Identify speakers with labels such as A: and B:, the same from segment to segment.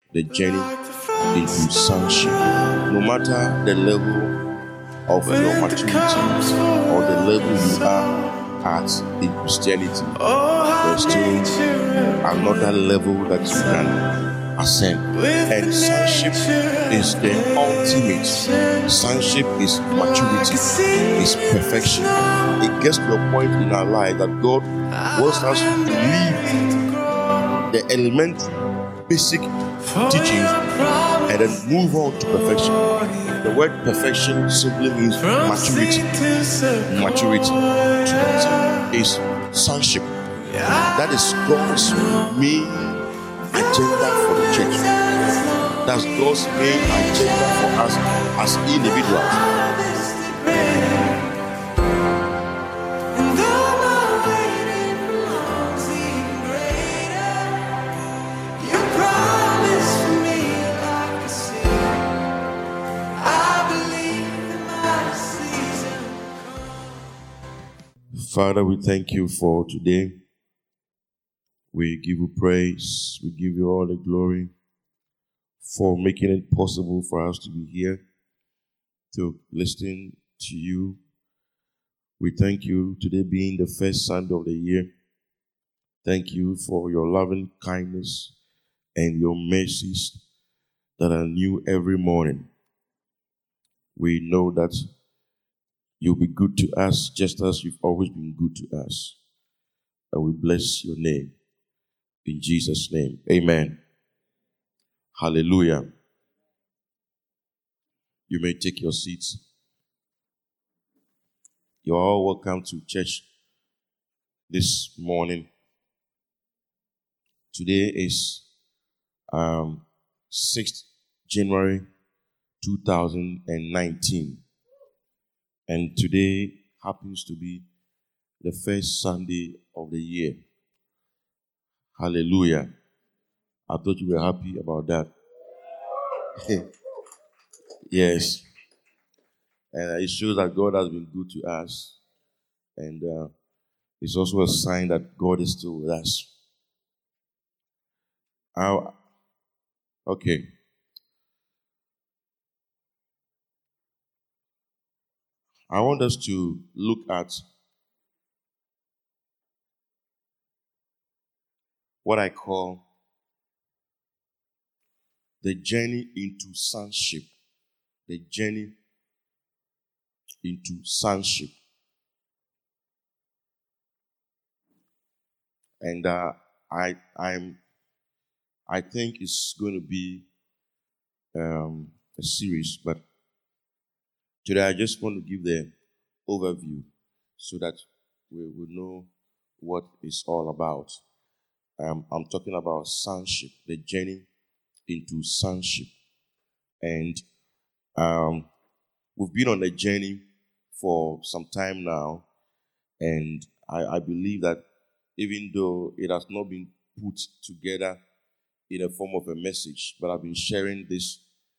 A: the journey into sonship. No matter the level of your maturity or the level you are at in Christianity, there's still another level that you can ascend. And sonship is the ultimate. Sonship is maturity, is perfection. It gets to a point in our life that God wants us to leave the elementary, basic teachings and then move on to perfection. The word perfection simply means maturity. Maturity is sonship. That is God's main agenda for the church. That's God's main agenda for us as individuals. Father, we thank you for today. We give you praise. We give you all the glory for making it possible for us to be here to listen to you. We thank you today being the first Sunday of the year. Thank you for your loving kindness and your mercies that are new every morning. We know that you'll be good to us just as you've always been good to us. And we bless your name. In Jesus' name, amen. Hallelujah. You may take your seats. You're all welcome to church this morning. Today is 6th January 2019. And today happens to be the first Sunday of the year. Hallelujah. I thought you were happy about that. Yes. And it shows that God has been good to us. And it's also a sign that God is still with us. Okay. I want us to look at what I call the journey into sonship. The journey into sonship. And I think it's going to be a series, but today I just want to give the overview so that we will know what it's all about. I'm talking about sonship, the journey into sonship. And we've been on a journey for some time now, and I believe that even though it has not been put together in a form of a message, but I've been sharing this,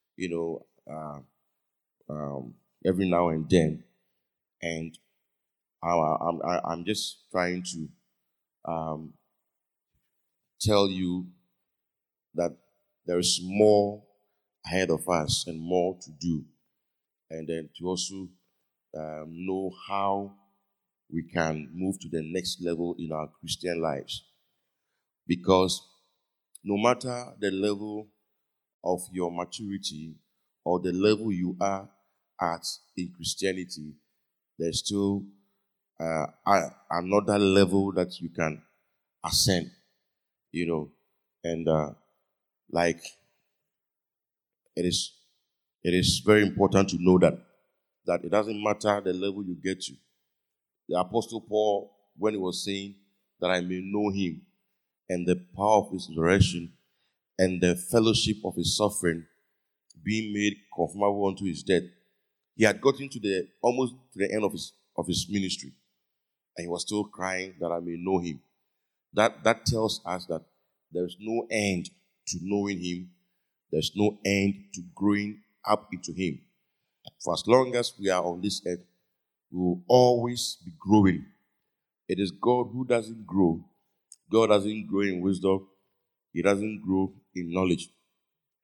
A: every now and then, and I'm just trying to tell you that there is more ahead of us and more to do, and then to also know how we can move to the next level in our Christian lives. Because no matter the level of your maturity or the level you are at in Christianity, there's still another level that you can ascend, and like it is very important to know that it doesn't matter the level you get to. The Apostle Paul, when he was saying that I may know him and the power of his resurrection and the fellowship of his suffering, being made conformable unto his death, he had gotten to almost to the end of his ministry, and he was still crying that I may know him. That tells us that there's no end to knowing him. There's no end to growing up into him. For as long as we are on this earth, we will always be growing. It is God who doesn't grow. God doesn't grow in wisdom. He doesn't grow in knowledge.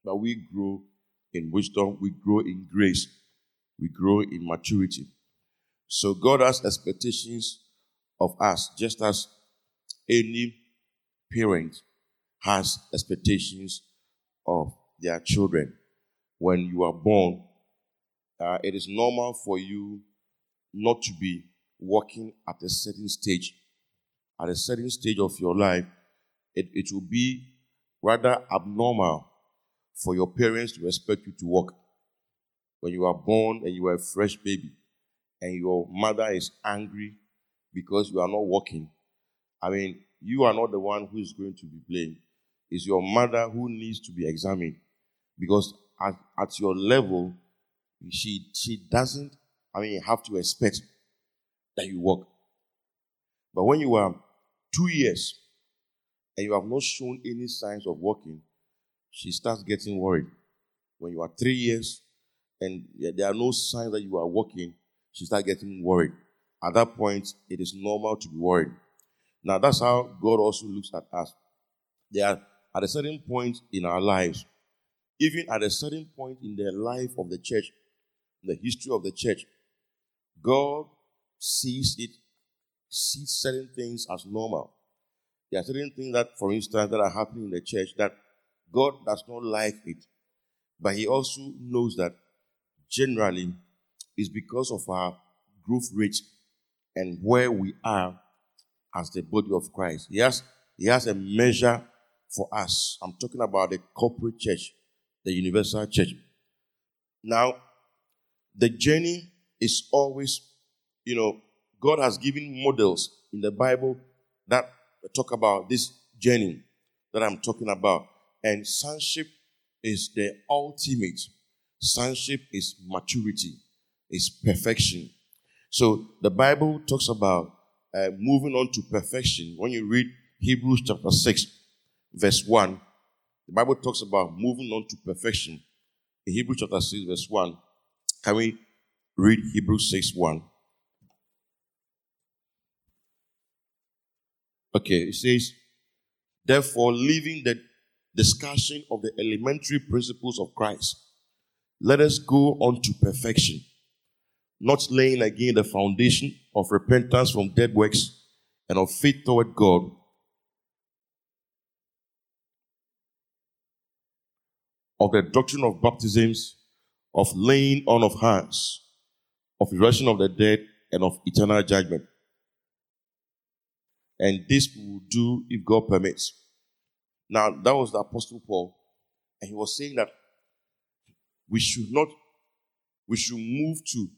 A: that we grow in wisdom, we grow in grace, we grow in maturity. So God has expectations of us, just as any parent has expectations of their children. When you are born, it is normal for you not to be walking at a certain stage. At a certain stage of your life, it will be rather abnormal for your parents to expect you to walk. When you are born and you are a fresh baby and your mother is angry because you are not walking, you are not the one who is going to be blamed. It's your mother who needs to be examined, because at your level, she doesn't have to expect that you walk. But when you are 2 years and you have not shown any signs of walking, she starts getting worried. When you are 3 years and there are no signs that you are walking, she starts getting worried. At that point, it is normal to be worried. Now, that's how God also looks at us. There are, at a certain point in our lives, even at a certain point in the life of the church, in the history of the church, God sees certain things as normal. There are certain things that, for instance, that are happening in the church that God does not like it. But He also knows that generally it's because of our growth rate and where we are as the body of Christ. He has a measure for us. I'm talking about the corporate church, the universal church. Now, the journey is always, God has given models in the Bible that talk about this journey that I'm talking about. And sonship is the ultimate. Sonship is maturity, is perfection. So the Bible talks about moving on to perfection. When you read Hebrews chapter 6, verse 1, the Bible talks about moving on to perfection. In Hebrews chapter 6, verse 1, can we read Hebrews 6, 1? Okay, it says, therefore, leaving the discussion of the elementary principles of Christ, let us go on to perfection, not laying again the foundation of repentance from dead works and of faith toward God, of the doctrine of baptisms, of laying on of hands, of resurrection of the dead, and of eternal judgment. And this we will do if God permits. Now, that was the Apostle Paul, and he was saying that we should move to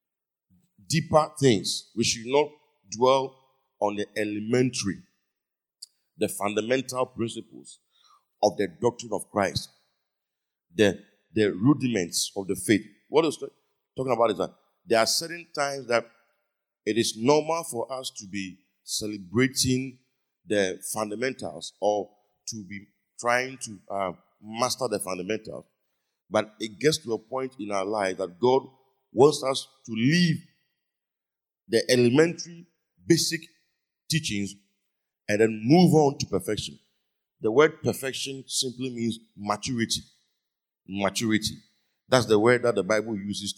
A: deeper things. We should not dwell on the elementary, the fundamental principles of the doctrine of Christ, the rudiments of the faith. What I was talking about is that there are certain times that it is normal for us to be celebrating the fundamentals or to be trying to master the fundamentals. But it gets to a point in our life that God wants us to leave the elementary, basic teachings and then move on to perfection. The word perfection simply means maturity. Maturity. That's the word that the Bible uses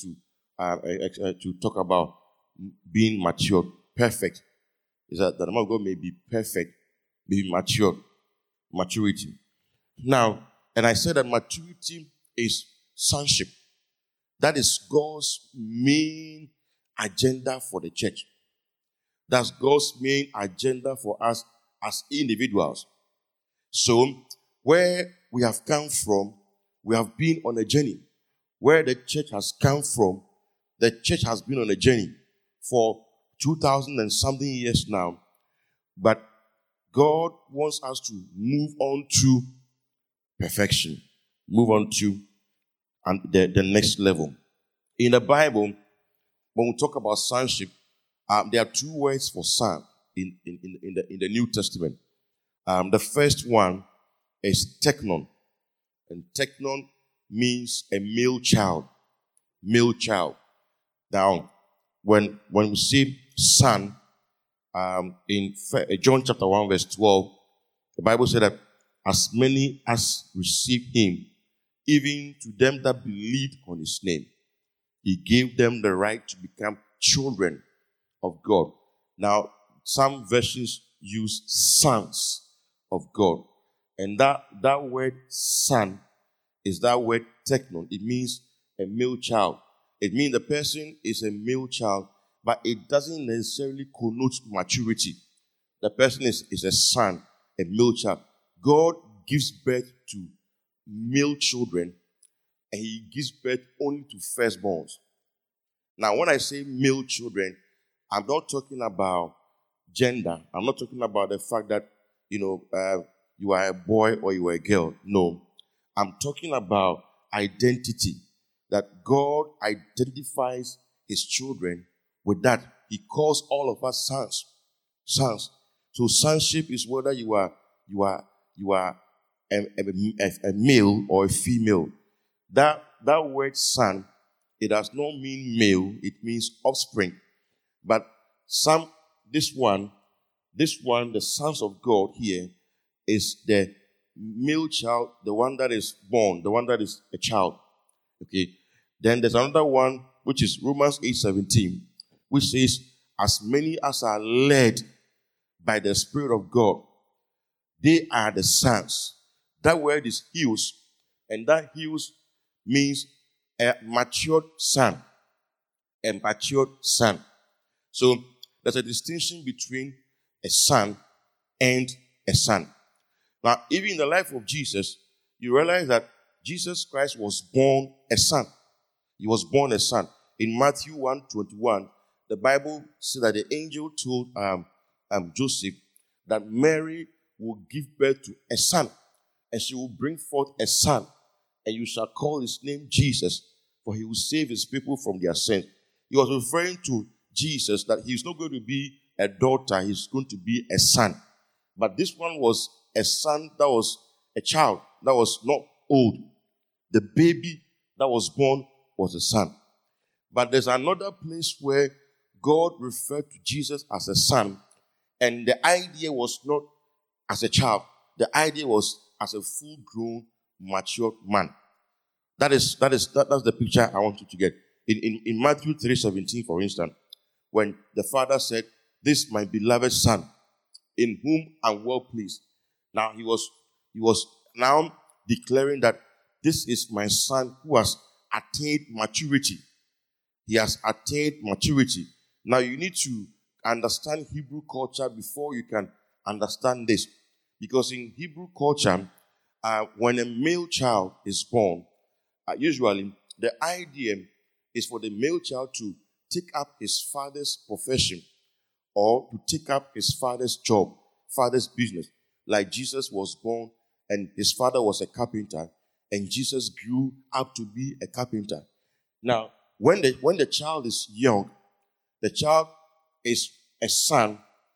A: to talk about being mature, perfect. Is that the man of God may be perfect, be mature, maturity. Now, and I said that maturity is sonship. That is God's main agenda for the church. That's God's main agenda for us as individuals. So, where we have come from, we have been on a journey. Where the church has come from, the church has been on a journey for 2,000 and something years now. But God wants us to move on to perfection. Move on to the next level. In the Bible, when we talk about sonship, there are two words for son in the New Testament. The first one is teknon. And teknon means a male child. Male child. Now, when we see son, in John chapter 1 verse 12, the Bible said that as many as receive him, even to them that believed on his name. He gave them the right to become children of God. Now, some versions use sons of God. And that word son is that word teknon. It means a male child. It means the person is a male child, but it doesn't necessarily connote maturity. The person is a son, a male child. God gives birth to male children, and he gives birth only to firstborns. Now, when I say male children, I'm not talking about gender. I'm not talking about the fact that, you are a boy or you are a girl. No. I'm talking about identity, that God identifies his children with that. He calls all of us sons. Sons. So sonship is whether you are a male or a female. That word son, it does not mean male, it means offspring. But this one, the sons of God here, is the male child, the one that is born, the one that is a child. Okay. Then there's another one, which is Romans 8:17, which says, as many as are led by the Spirit of God, they are the sons. That word is huios, and that huios means a matured son. A matured son. So there's a distinction between a son and a son. Now, even in the life of Jesus, you realize that Jesus Christ was born a son. He was born a son. In Matthew 1:21, the Bible says that the angel told Joseph that Mary will give birth to a son, and she will bring forth a son, and you shall call his name Jesus, for he will save his people from their sins. He was referring to Jesus, that he's not going to be a daughter, he's going to be a son. But this one was a son that was a child, that was not old. The baby that was born was a son. But there's another place where God referred to Jesus as a son, and the idea was not as a child. The idea was as a full-grown, mature man. That's the picture I want you to get. In Matthew 3:17, for instance, when the father said, "This my beloved son, in whom I'm well pleased." Now he was now declaring that this is my son who has attained maturity. He has attained maturity. Now you need to understand Hebrew culture before you can understand this. Because in Hebrew culture, when a male child is born, usually the idea is for the male child to take up his father's profession or to take up his father's job, father's business. Like Jesus was born and his father was a carpenter, and Jesus grew up to be a carpenter. Now, when the child is young, the child is a son,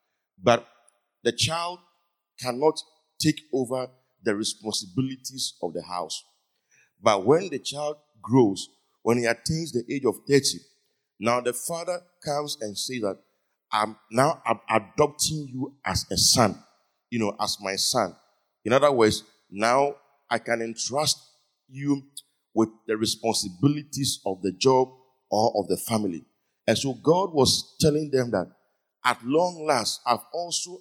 A: but the child cannot take over the responsibilities of the house. But when the child grows, when he attains the age of 30, now the father comes and says that I'm adopting you as a son, as my son. In other words, now I can entrust you with the responsibilities of the job or of the family. And so God was telling them that at long last, I've also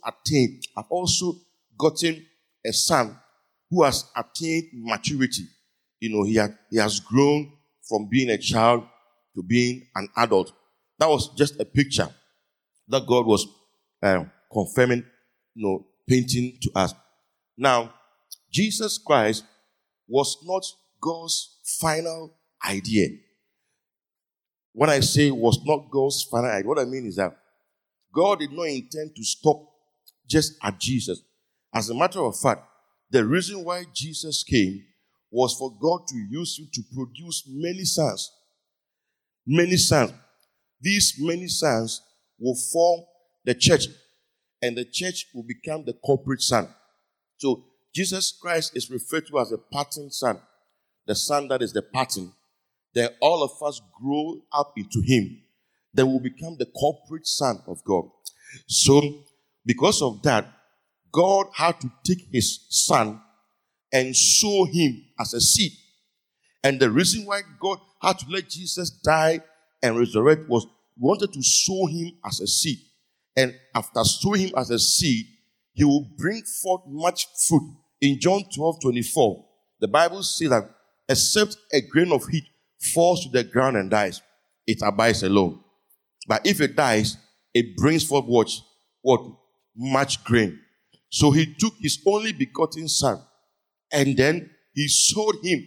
A: gotten a son who has attained maturity. He has grown from being a child to being an adult. That was just a picture that God was confirming, painting to us. Now, Jesus Christ was not God's final idea. When I say was not God's final idea, what I mean is that God did not intend to stop just at Jesus. As a matter of fact, the reason why Jesus came was for God to use him to produce many sons. Many sons. These many sons will form the church, and the church will become the corporate son. So Jesus Christ is referred to as a pattern son, the son that is the pattern. Then all of us grow up into him. Then we'll become the corporate son of God. So because of that, God had to take his son and sow him as a seed. And the reason why God had to let Jesus die and resurrect was he wanted to sow him as a seed. And after sowing him as a seed, he will bring forth much fruit. In John 12:24, the Bible says that except a grain of wheat falls to the ground and dies, it abides alone. But if it dies, it brings forth what? Much grain. So he took his only begotten son, and then he sold him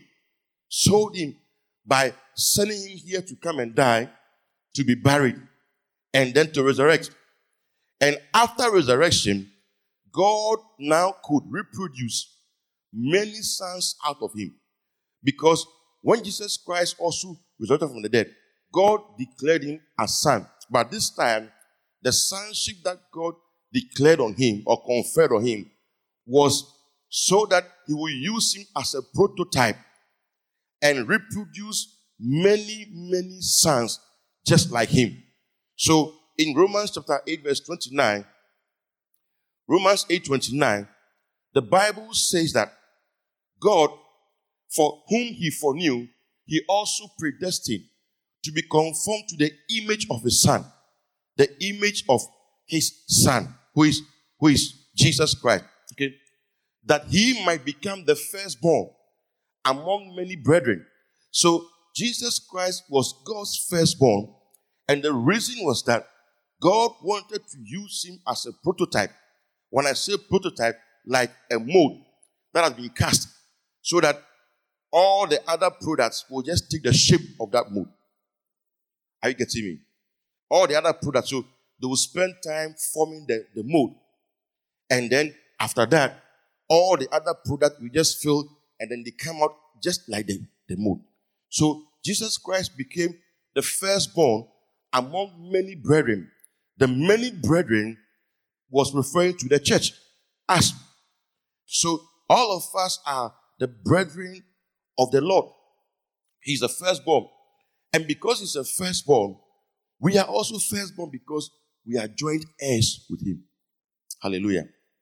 A: by sending him here to come and die, to be buried, and then to resurrect. And after resurrection, God now could reproduce many sons out of him. Because when Jesus Christ also resurrected from the dead, God declared him a son. But this time, the sonship that God declared on him or conferred on him was so that he will use him as a prototype and reproduce many, many sons just like him. So in Romans chapter 8, verse 29, Romans 8:29, the Bible says that God, for whom he foreknew, he also predestined to be conformed to the image of his son, the image of his son, who is Jesus Christ. Okay, that he might become the firstborn among many brethren. So Jesus Christ was God's firstborn, and the reason was that God wanted to use him as a prototype. When I say prototype, like a mold that has been cast, so that all the other products will just take the shape of that mold. Are you getting me? All the other products, so they will spend time forming the mold. And then after that, all the other products will just fill, and then they come out just like the mold. So Jesus Christ became the firstborn among many brethren. The many brethren was referring to the church as. So all of us are the brethren of the Lord. He's the firstborn. And because he's a firstborn, we are also firstborn because we are joint heirs with him. Hallelujah.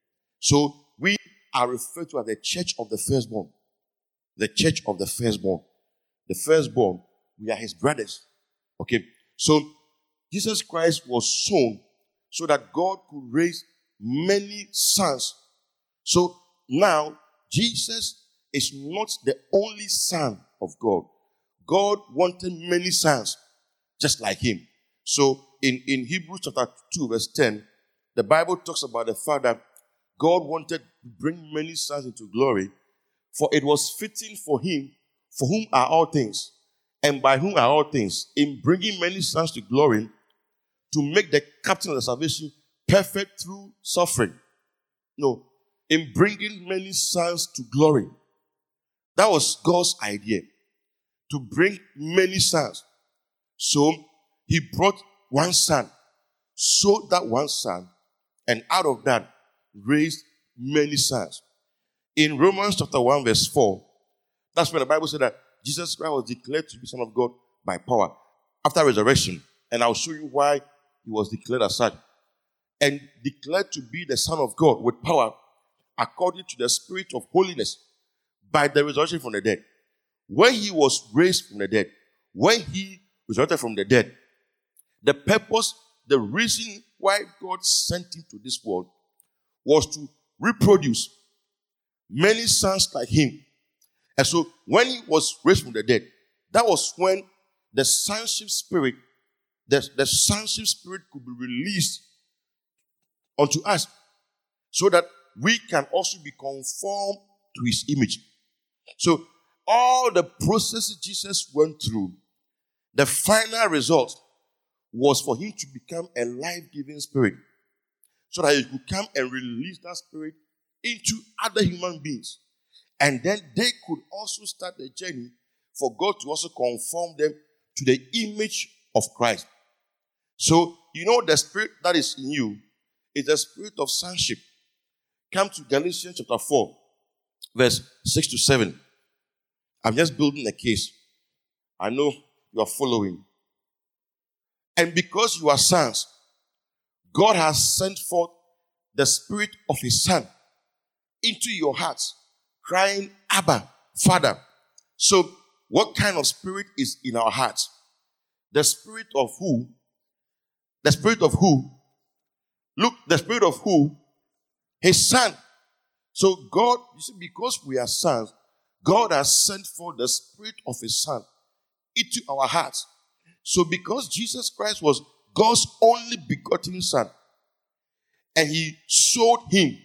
A: So we are referred to as the church of the firstborn. The church of the firstborn. The firstborn, we are his brothers. Okay. So Jesus Christ was sown so that God could raise many sons. So now, Jesus is not the only son of God. God wanted many sons just like him. So in Hebrews chapter 2 verse 10, the Bible talks about the fact that God wanted to bring many sons into glory, for it was fitting for him, for whom are all things, and by whom are all things, in bringing many sons to glory, to make the captain of the salvation perfect through suffering. No, in bringing many sons to glory. That was God's idea, to bring many sons. So he brought one son, sowed that one son, and out of that raised many sons. In Romans chapter 1 verse 4, that's when the Bible said that Jesus Christ was declared to be Son of God by power after resurrection. And I'll show you why he was declared as such. And declared to be the Son of God with power according to the Spirit of holiness by the resurrection from the dead. When he was raised from the dead, when he resurrected from the dead, the purpose, the reason why God sent him to this world was to reproduce many sons like him. And so when he was raised from the dead, that was when the sonship spirit, the sonship spirit could be released unto us, so that we can also be conformed to his image. So all the processes Jesus went through, the final result was for him to become a life-giving spirit, so that he could come and release that spirit into other human beings. And then they could also start the journey for God to also conform them to the image of Christ. So, the spirit that is in you is the spirit of sonship. Come to Galatians chapter 4, verse 6 to 7. I'm just building a case. I know you are following. And because you are sons, God has sent forth the spirit of his son into your hearts, crying, Abba, Father. So What kind of spirit is in our hearts? The spirit of who? The spirit of who? Look, the spirit of who? His son. So God, you see, because we are sons, God has sent forth the spirit of his son into our hearts. So because Jesus Christ was God's only begotten son, and he showed him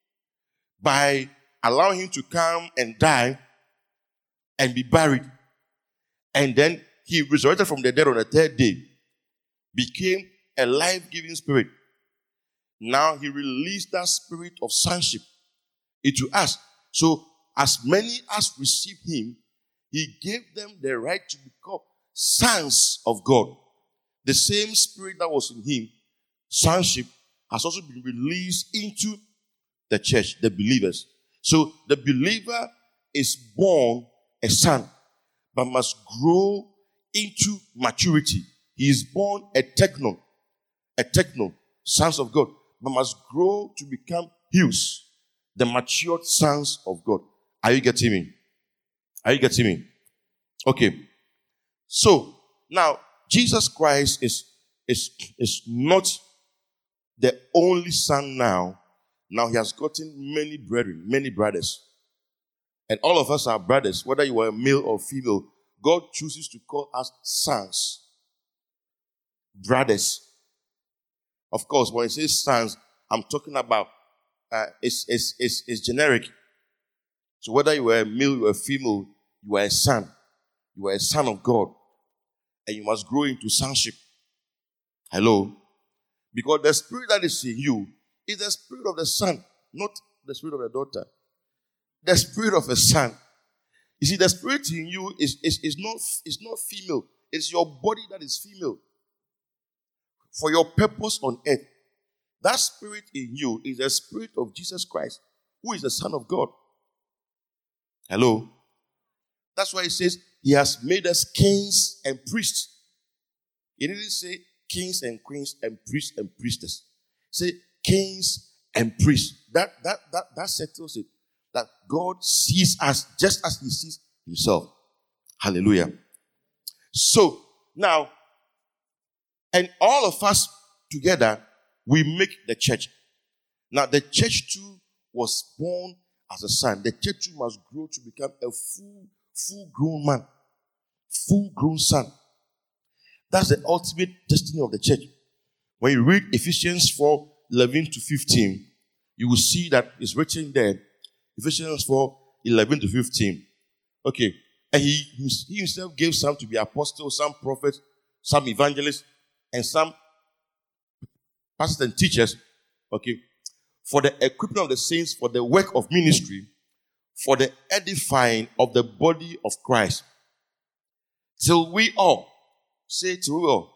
A: by allowing him to come and die and be buried, and then he resurrected from the dead on the third day, became a life-giving spirit. Now he released that spirit of sonship into us. So as many as received him, he gave them the right to become sons of God. The same spirit that was in him, sonship, has also been released into the church, the believers. So the believer is born a son, but must grow into maturity. He is born a technon, sons of God, but must grow to become huios, the matured sons of God. Are you getting me? Are you getting me? Okay. So now Jesus Christ is not the only son now. Now he has gotten many brethren, many brothers. And all of us are brothers, whether you are male or female. God chooses to call us sons, brothers. Of course, when he says sons, I'm talking about it's generic. So whether you are a male, you are a female, you are a son. You are a son of God. And you must grow into sonship. Hello? Because the spirit that is in you is the spirit of the son, not the spirit of the daughter. The spirit of a son. You see, the spirit in you is not female. It's your body that is female. For your purpose on earth. That spirit in you is the spirit of Jesus Christ, who is the Son of God. Hello? That's why he says he has made us kings and priests. He didn't say kings and queens and priests and priestess. Say kings and priests. That settles it. That God sees us just as he sees himself. Hallelujah. So now, and all of us together, we make the church. Now the church too was born as a son. The church too must grow to become a full-grown man. Full-grown son. That's the ultimate destiny of the church. When you read Ephesians 4:11-15, you will see that it's written there. Ephesians 4:11-15. Okay. And he himself gave some to be apostles, some prophets, some evangelists, and some pastors and teachers. Okay. For the equipping of the saints, for the work of ministry, for the edifying of the body of Christ. Till we all, say till we all.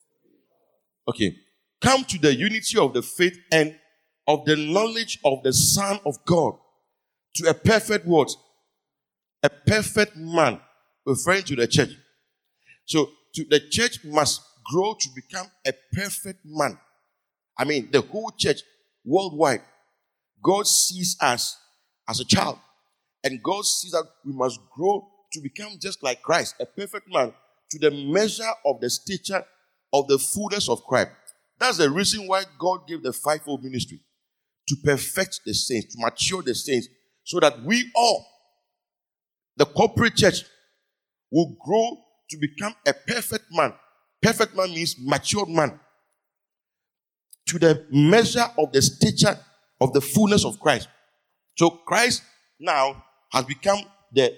A: Okay. Come to the unity of the faith and of the knowledge of the Son of God, to a perfect what? A perfect man, referring to the church. So the church must grow to become a perfect man. I mean, the whole church worldwide. God sees us as a child. And God sees that we must grow to become just like Christ, a perfect man, to the measure of the stature of the fullness of Christ. That's the reason why God gave the fivefold ministry. To perfect the saints, to mature the saints, so that we all, the corporate church, will grow to become a perfect man. Perfect man means matured man. To the measure of the stature of the fullness of Christ. So Christ now has become the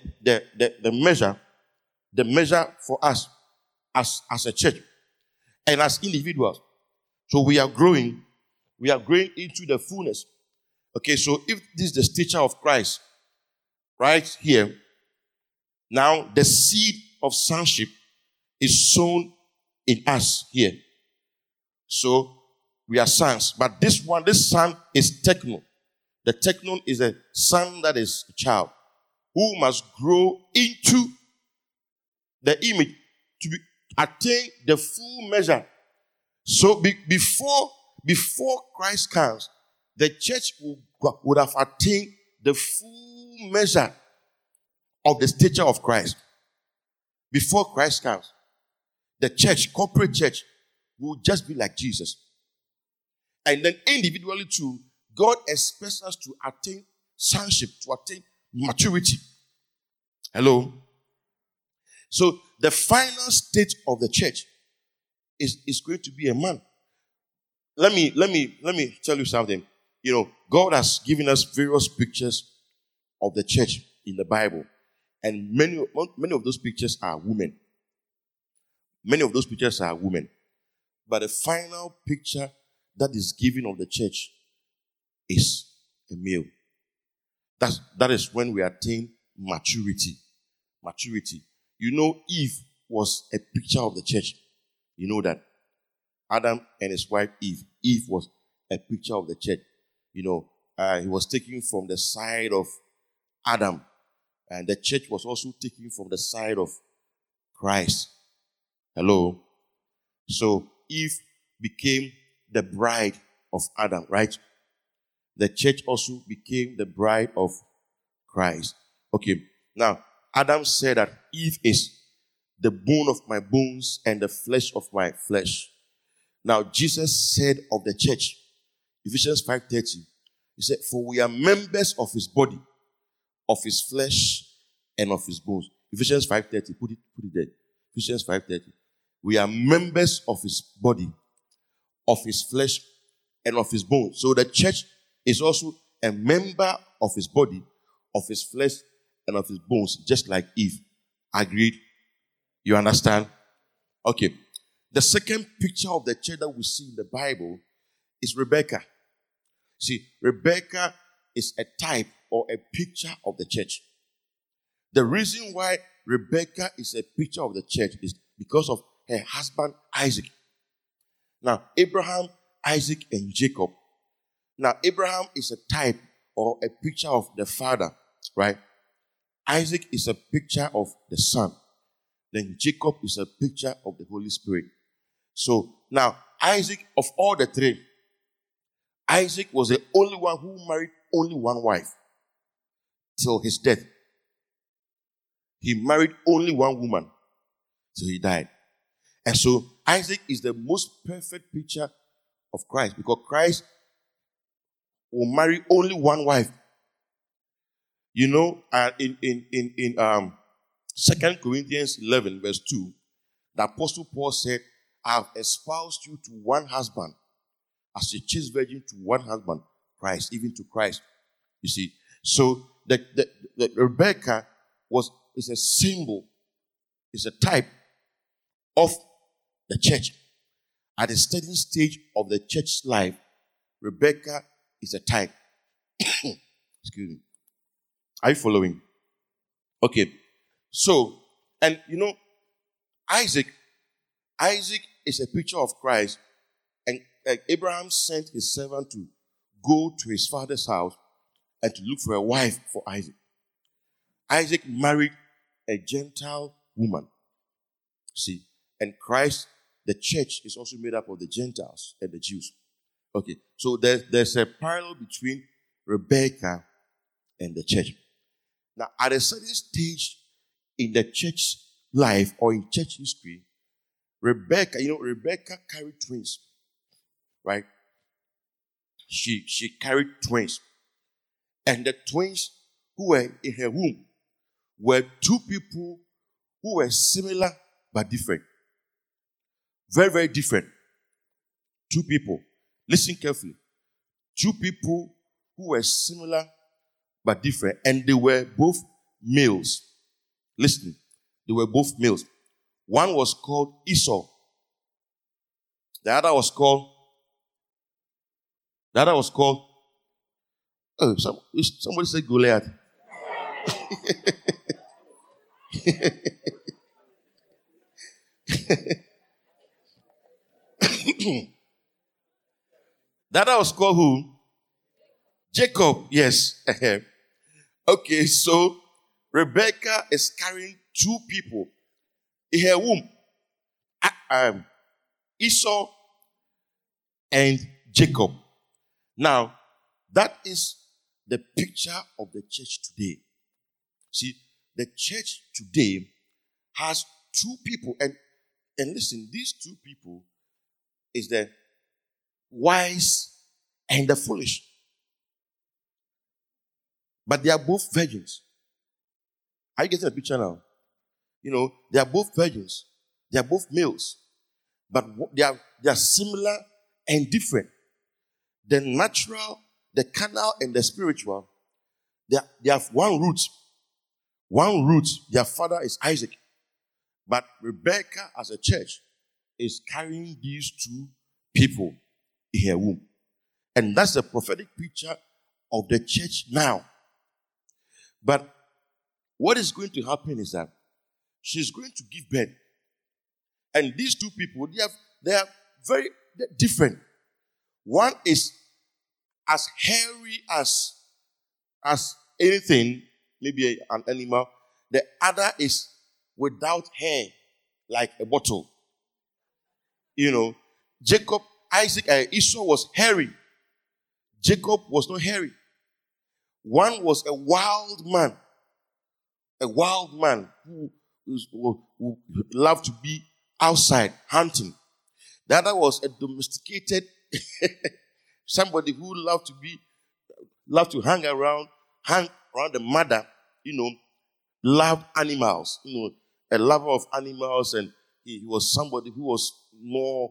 A: measure for us as a church and as individuals. So we are growing into the fullness. Okay, so if this is the stature of Christ, right here, now the seed of sonship is sown in us here. So we are sons. But this son is technon. The technon is a son that is a child who must grow into the image to attain the full measure. So before Christ comes, the church would have attained the full measure of the stature of Christ. before Christ comes, the church, corporate church, will just be like Jesus. And then individually too, God expects us to attain sonship, to attain maturity. Hello? So the final state of the church is going to be a man. Let me tell you something. You know, God has given us various pictures of the church in the Bible. And many of those pictures are women. Many of those pictures are women. But the final picture that is given of the church is a male. That is when we attain maturity. Maturity. You know, Eve was a picture of the church. You know that. Adam and his wife Eve. Eve was a picture of the church. You know, he was taken from the side of Adam. And the church was also taken from the side of Christ. Hello? So Eve became the bride of Adam, right? The church also became the bride of Christ. Okay, now Adam said that Eve is the bone of my bones and the flesh of my flesh. Now Jesus said of the church, Ephesians 5:30, he said, for we are members of his body, of his flesh and of his bones. Ephesians 5:30, put it there. Ephesians 5:30. We are members of his body, of his flesh and of his bones. So the church is also a member of his body, of his flesh and of his bones, just like Eve. Agreed? You understand? Okay. The second picture of the church that we see in the Bible is Rebecca. See, Rebecca is a type or a picture of the church. The reason why Rebecca is a picture of the church is because of her husband Isaac. Now, Abraham, Isaac, and Jacob. Now, Abraham is a type or a picture of the father, right? Isaac is a picture of the son. Then Jacob is a picture of the Holy Spirit. So, now, Isaac, of all the three, Isaac was the only one who married only one wife till his death. He married only one woman till he died. And so Isaac is the most perfect picture of Christ because Christ will marry only one wife. You know, in 2 Corinthians 11 verse 2, the Apostle Paul said, I have espoused you to one husband as a chaste virgin to one husband, Christ, even to Christ. You see, so the Rebecca is a symbol, is a type of the church. At a steady stage of the church's life, Rebecca is a type. Excuse me. Are you following? Okay. So, and you know, Isaac is a picture of Christ. And Abraham sent his servant to go to his father's house and to look for a wife for Isaac. Isaac married a Gentile woman. See, and Christ, the church, is also made up of the Gentiles and the Jews. Okay, so there's a parallel between Rebecca and the church. Now, at a certain stage in the church life or in church history, Rebecca carried twins, right? She carried twins. And the twins who were in her womb were two people who were similar but different. Very, very different. Two people. Listen carefully. Two people who were similar but different. And they were both males. Listen. They were both males. One was called Esau. The other was called oh, somebody said Goliath. That was called who? Jacob, yes. Okay, so Rebecca is carrying two people in her womb. Esau and Jacob. Now, that is the picture of the church today. See, the church today has two people, and listen, these two people is the wise and the foolish. But they are both virgins. Are you getting the picture now? They are both virgins. They are both males. But they are similar and different. The natural, the carnal, and the spiritual, they have one root. One root. Their father is Isaac. But Rebecca, as a church, is carrying these two people in her womb. And that's the prophetic picture of the church now. But what is going to happen is that she's going to give birth. And these two people, they are very different. One is as hairy as anything, maybe an animal. The other is without hair, like a bottle. Jacob, Isaac, and Esau was hairy. Jacob was not hairy. One was a wild man who loved to be outside hunting. The other was a domesticated somebody who loved to hang around the mother, loved animals, a lover of animals, and he was somebody who was more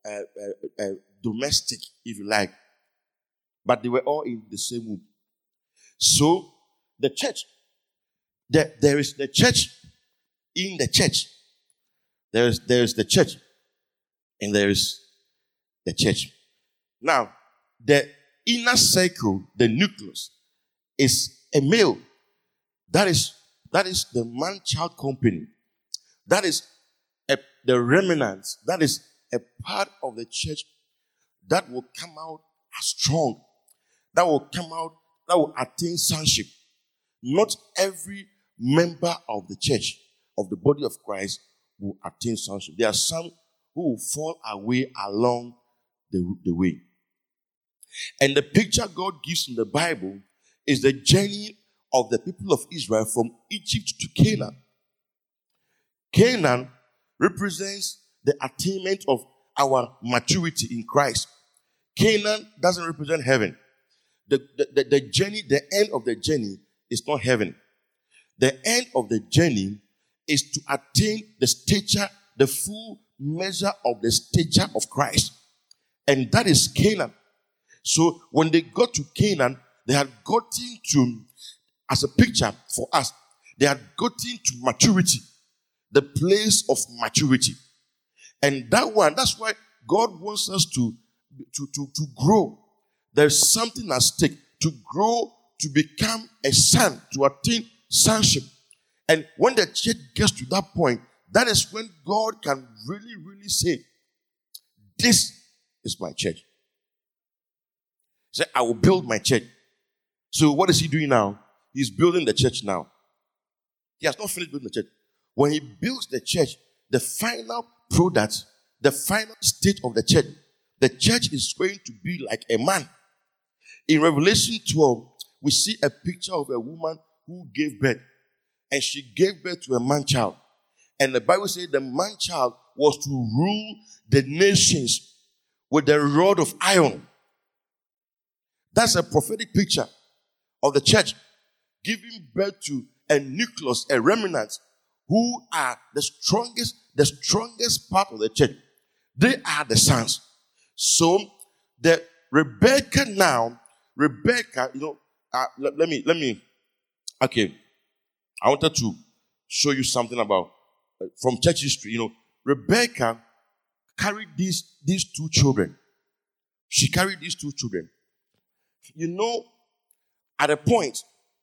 A: domestic, if you like. But they were all in the same womb. So the church, there is the church in the church. There is the church, and there is the church. Now, the inner circle, the nucleus, is a male. That is the man-child company. That is the remnants. That is a part of the church that will come out as strong. That will come out, that will attain sonship. Not every member of the church, of the body of Christ, will attain sonship. There are some who will fall away along the way. And the picture God gives in the Bible is the journey of the people of Israel from Egypt to Canaan. Canaan represents the attainment of our maturity in Christ. Canaan doesn't represent heaven. The journey, the end of the journey is not heaven. The end of the journey is to attain the stature, the full measure of the stature of Christ. And that is Canaan. So when they got to Canaan, they had gotten to, as a picture for us, they had gotten to maturity, the place of maturity. And that's why God wants us to grow. There's something at stake, to grow, to become a son, to attain sonship. And when the church gets to that point, that is when God can really, really say, this is my church. He said, I will build my church. So what is he doing now? He's building the church now. He has not finished building the church. When he builds the church, the final product, the final state of the church is going to be like a man. In Revelation 12, we see a picture of a woman who gave birth. And she gave birth to a man-child. And the Bible says the man-child was to rule the nations with the rod of iron. That's a prophetic picture of the church giving birth to a nucleus, a remnant, who are the strongest part of the church. They are the sons. So the Rebecca, let me, okay. I wanted to show you something about, from church history. Rebecca carried these two children. She carried these two children. At a point,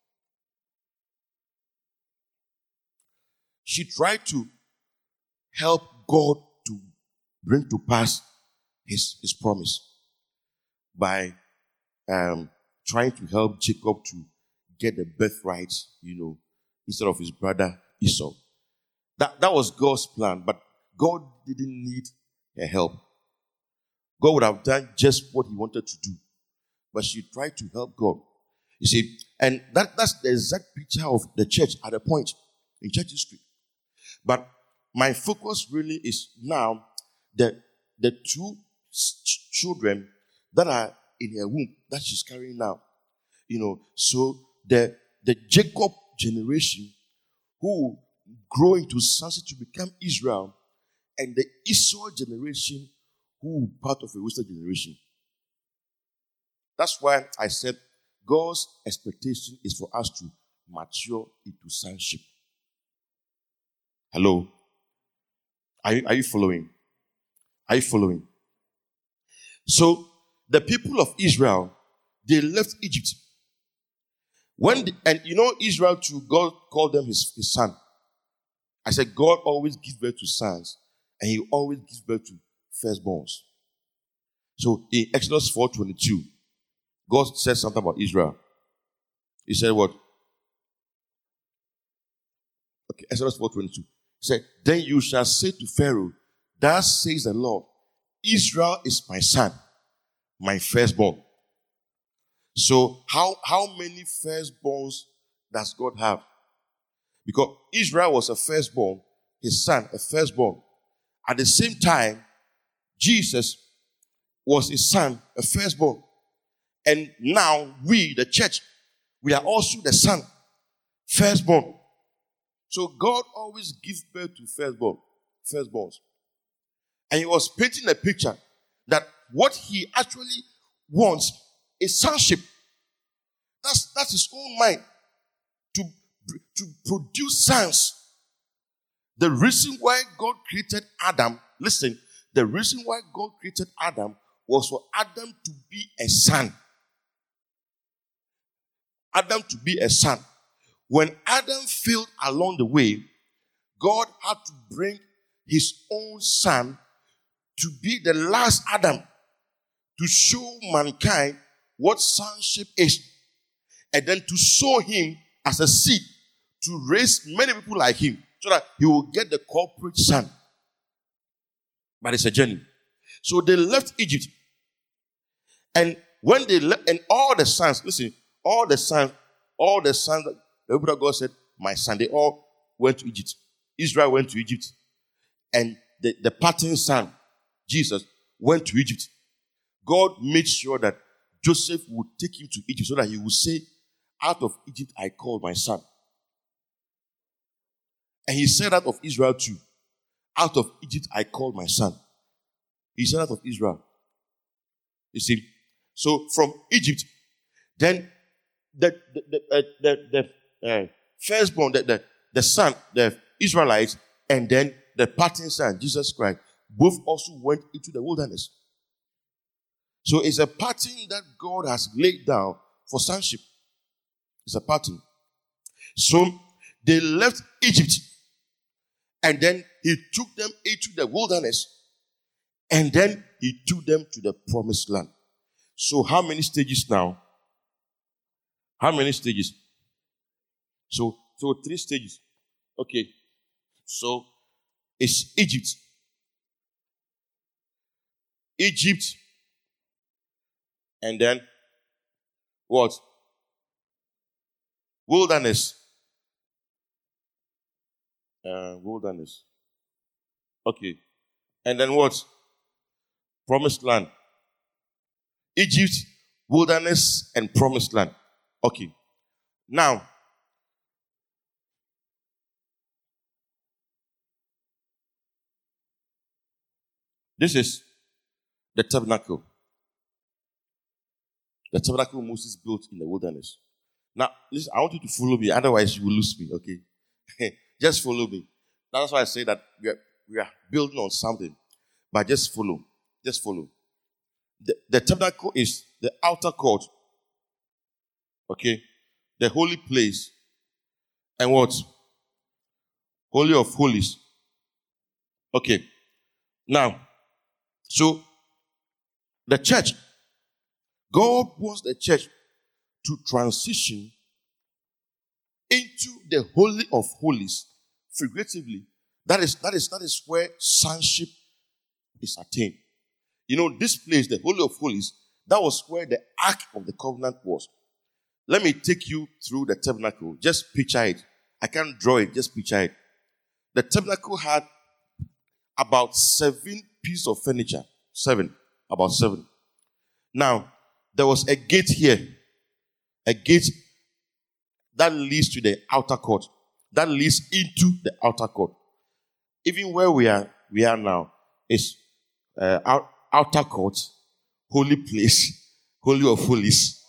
A: she tried to help God to bring to pass his promise by trying to help Jacob to get the birthright, instead of his brother Esau. That was God's plan, but God didn't need her help. God would have done just what he wanted to do, but she tried to help God. You see, and that's the exact picture of the church at a point in church history. But my focus really is now the two children that are in her womb that she's carrying now. So the Jacob generation who grow into sonship to become Israel, and the Esau generation who part of a wasted generation. That's why I said God's expectation is for us to mature into sonship. Hello? Are you following? Are you following? So, the people of Israel, they left Egypt. Israel too, God called them his son. I said, God always gives birth to sons, and he always gives birth to firstborns. So, in Exodus 4:22, God said something about Israel. He said what? Okay, Exodus 4:22. He said, then you shall say to Pharaoh, thus says the Lord, Israel is my son, my firstborn. So how many firstborns does God have? Because Israel was a firstborn, his son, a firstborn. At the same time, Jesus was his son, a firstborn. And now we, the church, we are also the son, firstborn. So God always gives birth to firstborns. And he was painting a picture that what he actually wants is sonship. That's his own mind. To produce sons. The reason why God created Adam, listen, the reason why God created Adam was for Adam to be a son. Adam to be a son. When Adam failed along the way, God had to bring his own son to be the last Adam, to show mankind what sonship is, and then to sow him as a seed to raise many people like him, so that he will get the corporate son. But it's a journey. So they left Egypt, and when they left, and all the sons, listen, all the sons that the people of God said, my son, they all went to Egypt. Israel went to Egypt. And the pattern son, Jesus, went to Egypt. God made sure that Joseph would take him to Egypt so that he would say, out of Egypt I called my son. And he said out of Israel too. Out of Egypt I called my son. He said out of Israel. You see? So from Egypt, then the firstborn, the son, the Israelites, and then the pattern son, Jesus Christ, both also went into the wilderness. So it's a pattern that God has laid down for sonship. It's a pattern. So they left Egypt, and then he took them into the wilderness, and then he took them to the promised land. So how many stages now? How many stages? So 3 stages. Okay. So it's Egypt. Egypt. And then what? Wilderness. Wilderness. Okay. And then what? Promised land. Egypt, wilderness, and promised land. Okay. Now, this is the tabernacle. The tabernacle Moses built in the wilderness. Now, listen, I want you to follow me, otherwise you will lose me, okay? Just follow me. That's why I say that we are building on something. But just follow. Just follow. The tabernacle is the outer court. Okay? The holy place. And what? Holy of holies. Okay. Now, so the church, God wants the church to transition into the holy of holies, figuratively. That is where sonship is attained. You know, this place, the holy of holies, that was where the Ark of the Covenant was. Let me take you through the tabernacle. Just picture it. I can't draw it, just picture it. The tabernacle had about 7 pieces of furniture. 7. About 7. Now, there was a gate here. A gate that leads to the outer court. That leads into the outer court. Even where we are now is outer court, holy place, holy of holies.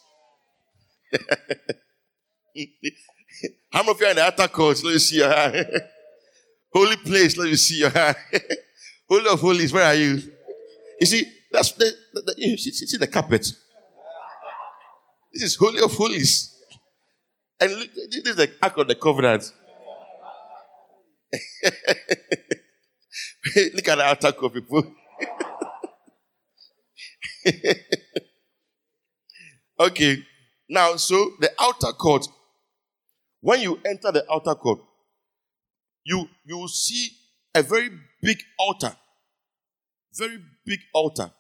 A: How many of you are in the outer court? Let me see your hand. Holy place, let me see your hand. Holy of holies, where are you? You see, that's you see the carpet. This is holy of holies. And look, this is the Ark of the Covenant. Look at the outer court, people. Okay. Now, so the outer court, when you enter the outer court, you will see a very big altar. Very big altar.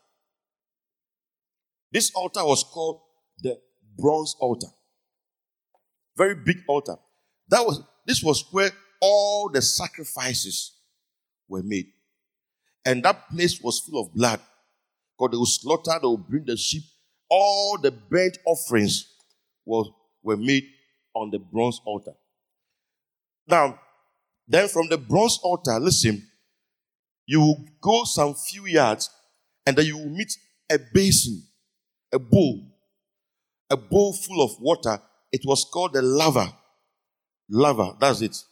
A: This altar was called the bronze altar. Very big altar. This was where all the sacrifices were made. And that place was full of blood. Because they would slaughter, they would bring the sheep. All the burnt offerings were made on the bronze altar. Now, then from the bronze altar, listen, you will go some few yards and then you will meet a basin, a bowl full of water. It was called the laver. Laver, that's it.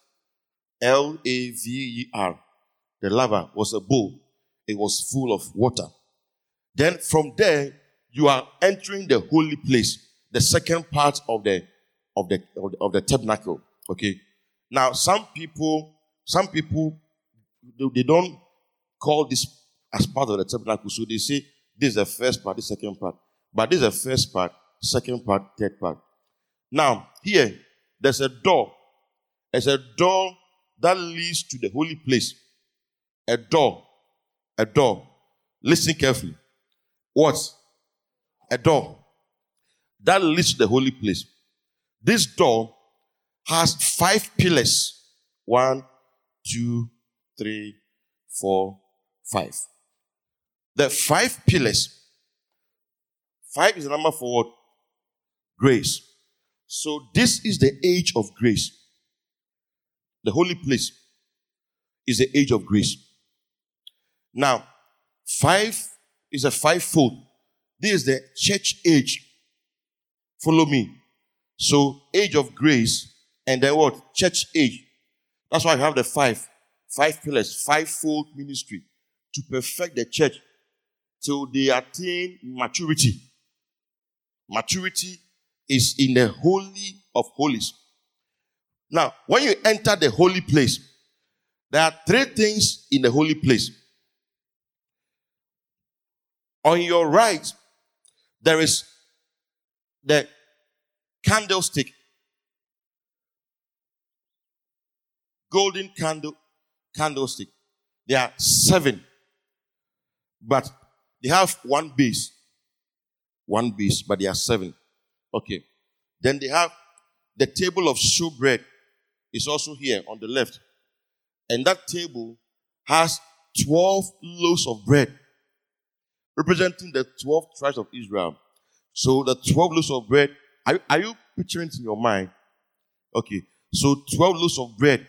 A: Laver. The laver was a bowl. It was full of water. Then from there, you are entering the holy place, the second part of the tabernacle. Okay. Now, some people, they don't call this as part of the tabernacle, so they say this is the first part, this second part. But this is the first part, second part, third part. Now, here, there's a door. There's a door that leads to the holy place. A door. Listen carefully. What? A door that leads to the holy place. This door has 5 pillars. 1, 2, 3, 4, 5. The 5 pillars. 5 is the number for what? Grace. So this is the age of grace. The holy place is the age of grace. Now, 5 is a 5-fold. This is the church age. Follow me. So, age of grace, and then what? Church age. That's why I have the 5 pillars, 5-fold ministry to perfect the church till they attain maturity. Maturity is in the holy of holies. Now, when you enter the holy place, there are 3 things in the holy place. On your right, there is the candlestick, golden candlestick. There are 7, but they have one base, but there are 7. Okay. Then they have the table of showbread is also here on the left, and that table has 12 loaves of bread, representing the 12 tribes of Israel. So the 12 loaves of bread, are you picturing it in your mind? Okay. So 12 loaves of bread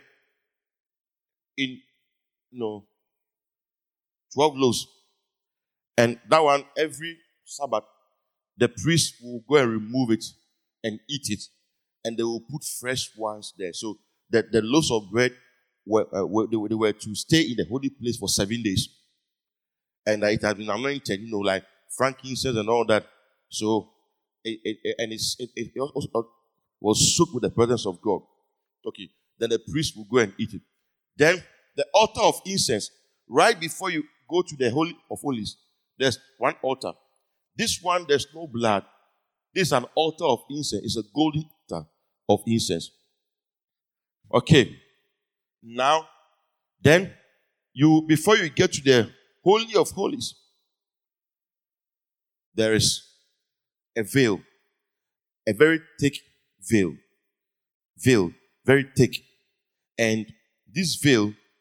A: 12 loaves. And that one, every Sabbath, the priest will go and remove it and eat it. And they will put fresh ones there. So the loaves of bread, they were to stay in the holy place for 7 days. And it has been anointed, like frankincense and all that. So, it also was soaked with the presence of God. Okay. Then the priest will go and eat it. Then the altar of incense, right before you go to the Holy of Holies, there's one altar. This one, there's no blood. This is an altar of incense. It's a golden altar of incense. Okay. Now, then, before you get to the Holy of Holies, there is a veil. A very thick veil. Veil. Very thick. And this veil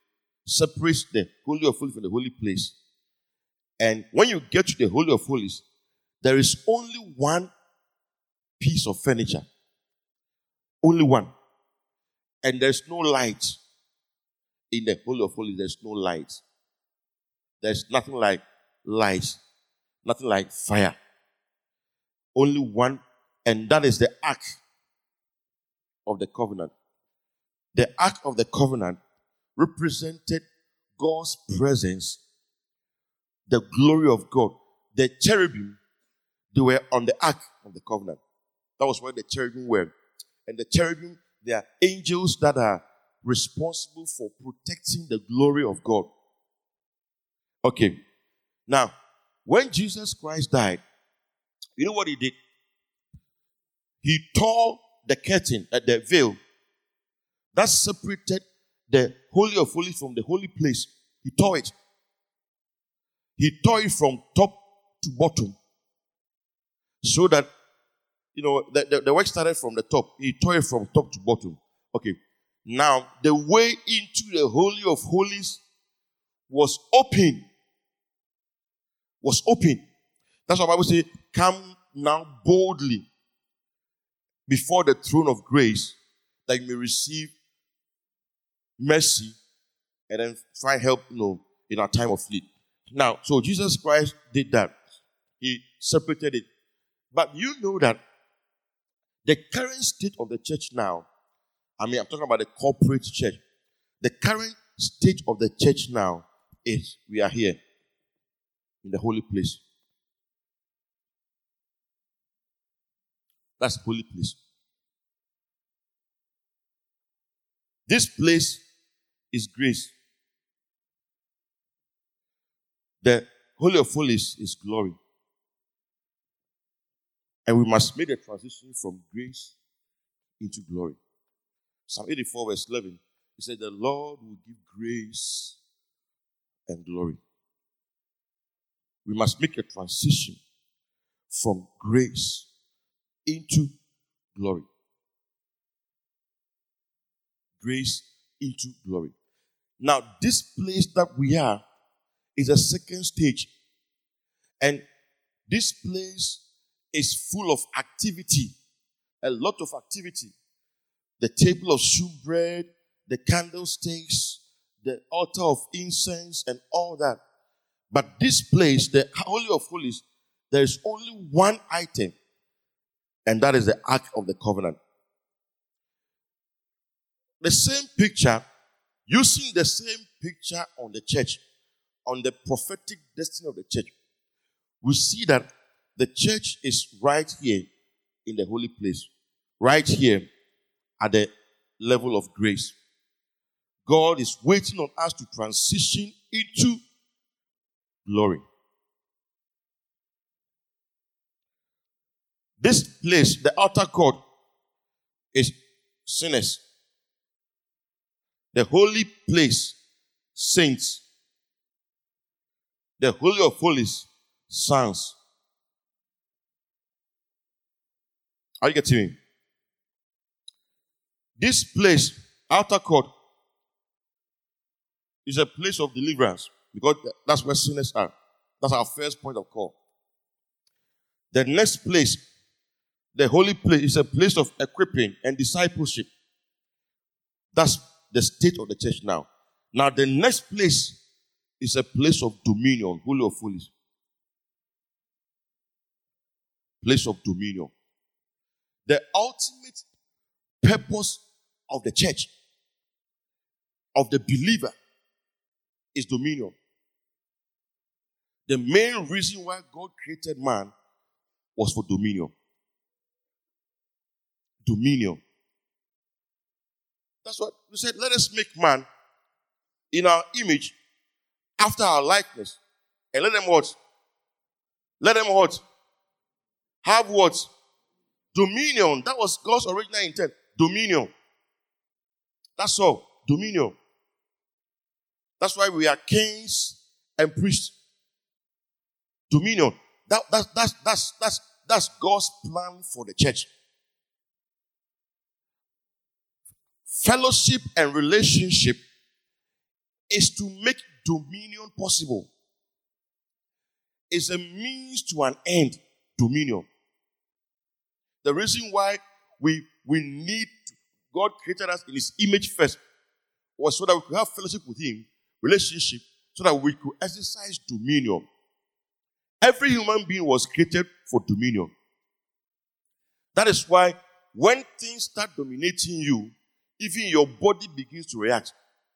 A: separates the Holy of Holies from the holy place. And when you get to the Holy of Holies, there is only one piece of furniture. Only one. And there's no light. In the Holy of Holies, there's no light. There's nothing like light. Nothing like fire. Only one. And that is the Ark of the Covenant. The Ark of the Covenant represented God's presence, the glory of God. The cherubim, they were on the Ark of the Covenant. That was where the cherubim were. And the cherubim, they are angels that are responsible for protecting the glory of God. Okay. Now, when Jesus Christ died, you know what he did? He tore the curtain, the veil that separated the Holy of Holies from the holy place. He tore it. He tore it from top to bottom. So that, the work started from the top. He tore it from top to bottom. Okay. Now, the way into the Holy of Holies was open. Was open. That's what the Bible says, come now boldly before the throne of grace that you may receive mercy and then find help, in our time of need. Now, so Jesus Christ did that. He separated it. But you know that the current state of the church now, I'm talking about the corporate church. The current state of the church now is we are here in the holy place. That's the holy place. This place is grace. The Holy of Holies is glory. And we must make the transition from grace into glory. Psalm 84 verse 11, he said, the Lord will give grace and glory. We must make a transition from grace into glory. Grace into glory. Now, this place that we are is a second stage. And this place is full of activity. A lot of activity. The table of shewbread, the candlesticks, the altar of incense, and all that. But this place, the Holy of Holies, there is only one item, and that is the Ark of the Covenant. The same picture, using the same picture on the church, on the prophetic destiny of the church, we see that the church is right here in the holy place, right here at the level of grace. God is waiting on us to transition into glory. This place, the outer court, is sinners. The holy place, saints. The Holy of Holies, sons. Are you getting me? This place, outer court, is a place of deliverance because that's where sinners are. That's our first point of call. The next place, the holy place, is a place of equipping and discipleship. That's the state of the church now. Now, the next place is a place of dominion, Holy of Holies. Place of dominion. The ultimate purpose of the church, of the believer, is dominion. The main reason why God created man was for dominion. Dominion. That's what we said. Let us make man in our image, after our likeness. And let them what? Let them what? Have what? Dominion. That was God's original intent. Dominion. That's all. Dominion. That's why we are kings and priests. Dominion. That's God's plan for the church. Fellowship and relationship is to make dominion possible. It's a means to an end, dominion. The reason why we need, God created us in His image first, was so that we could have fellowship with Him, relationship, so that we could exercise dominion. Every human being was created for dominion. That is why when things start dominating you, even your body begins to react.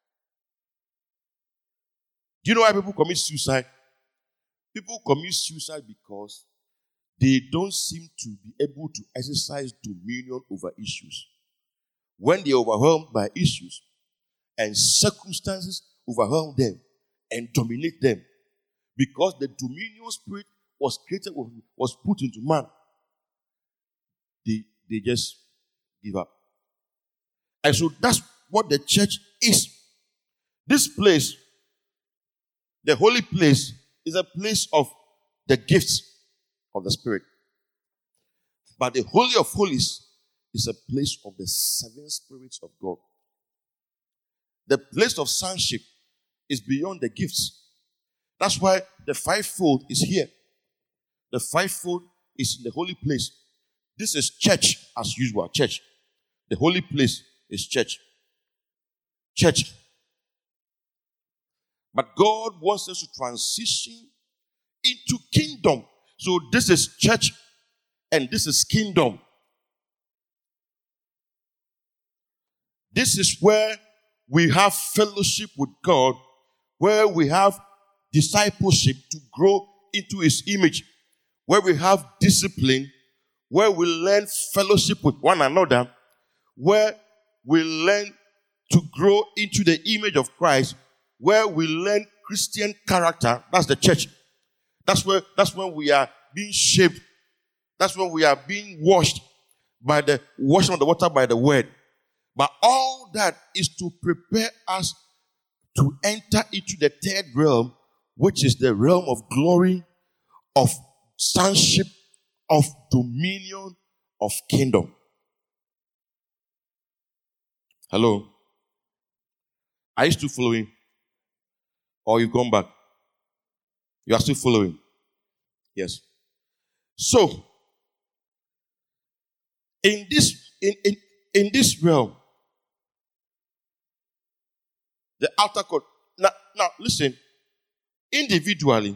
A: Do you know why people commit suicide? People commit suicide because they don't seem to be able to exercise dominion over issues. When they're overwhelmed by issues and circumstances overwhelm them and dominate them, because the dominion spirit was created, was put into man, they just give up. And so that's what the church is. This place, the holy place, is a place of the gifts of the Spirit. But the Holy of Holies is a place of the seven spirits of God. The place of sonship is beyond the gifts. That's why the fivefold is here. The fivefold is in the holy place. This is church as usual, church. The holy place is church. Church. But God wants us to transition into kingdom. So this is church and this is kingdom. This is where we have fellowship with God, where we have discipleship to grow into His image, where we have discipline, where we learn fellowship with one another, where we learn to grow into the image of Christ, where we learn Christian character. That's the church. That's when we are being shaped. That's when we are being washed by the washing of the water by the word. But all that is to prepare us to enter into the third realm, which is the realm of glory, of sonship, of dominion, of kingdom. Hello? Are you still following? Or you've gone back? You are still following? Yes. So, in this realm, the outer court. Now listen. Individually,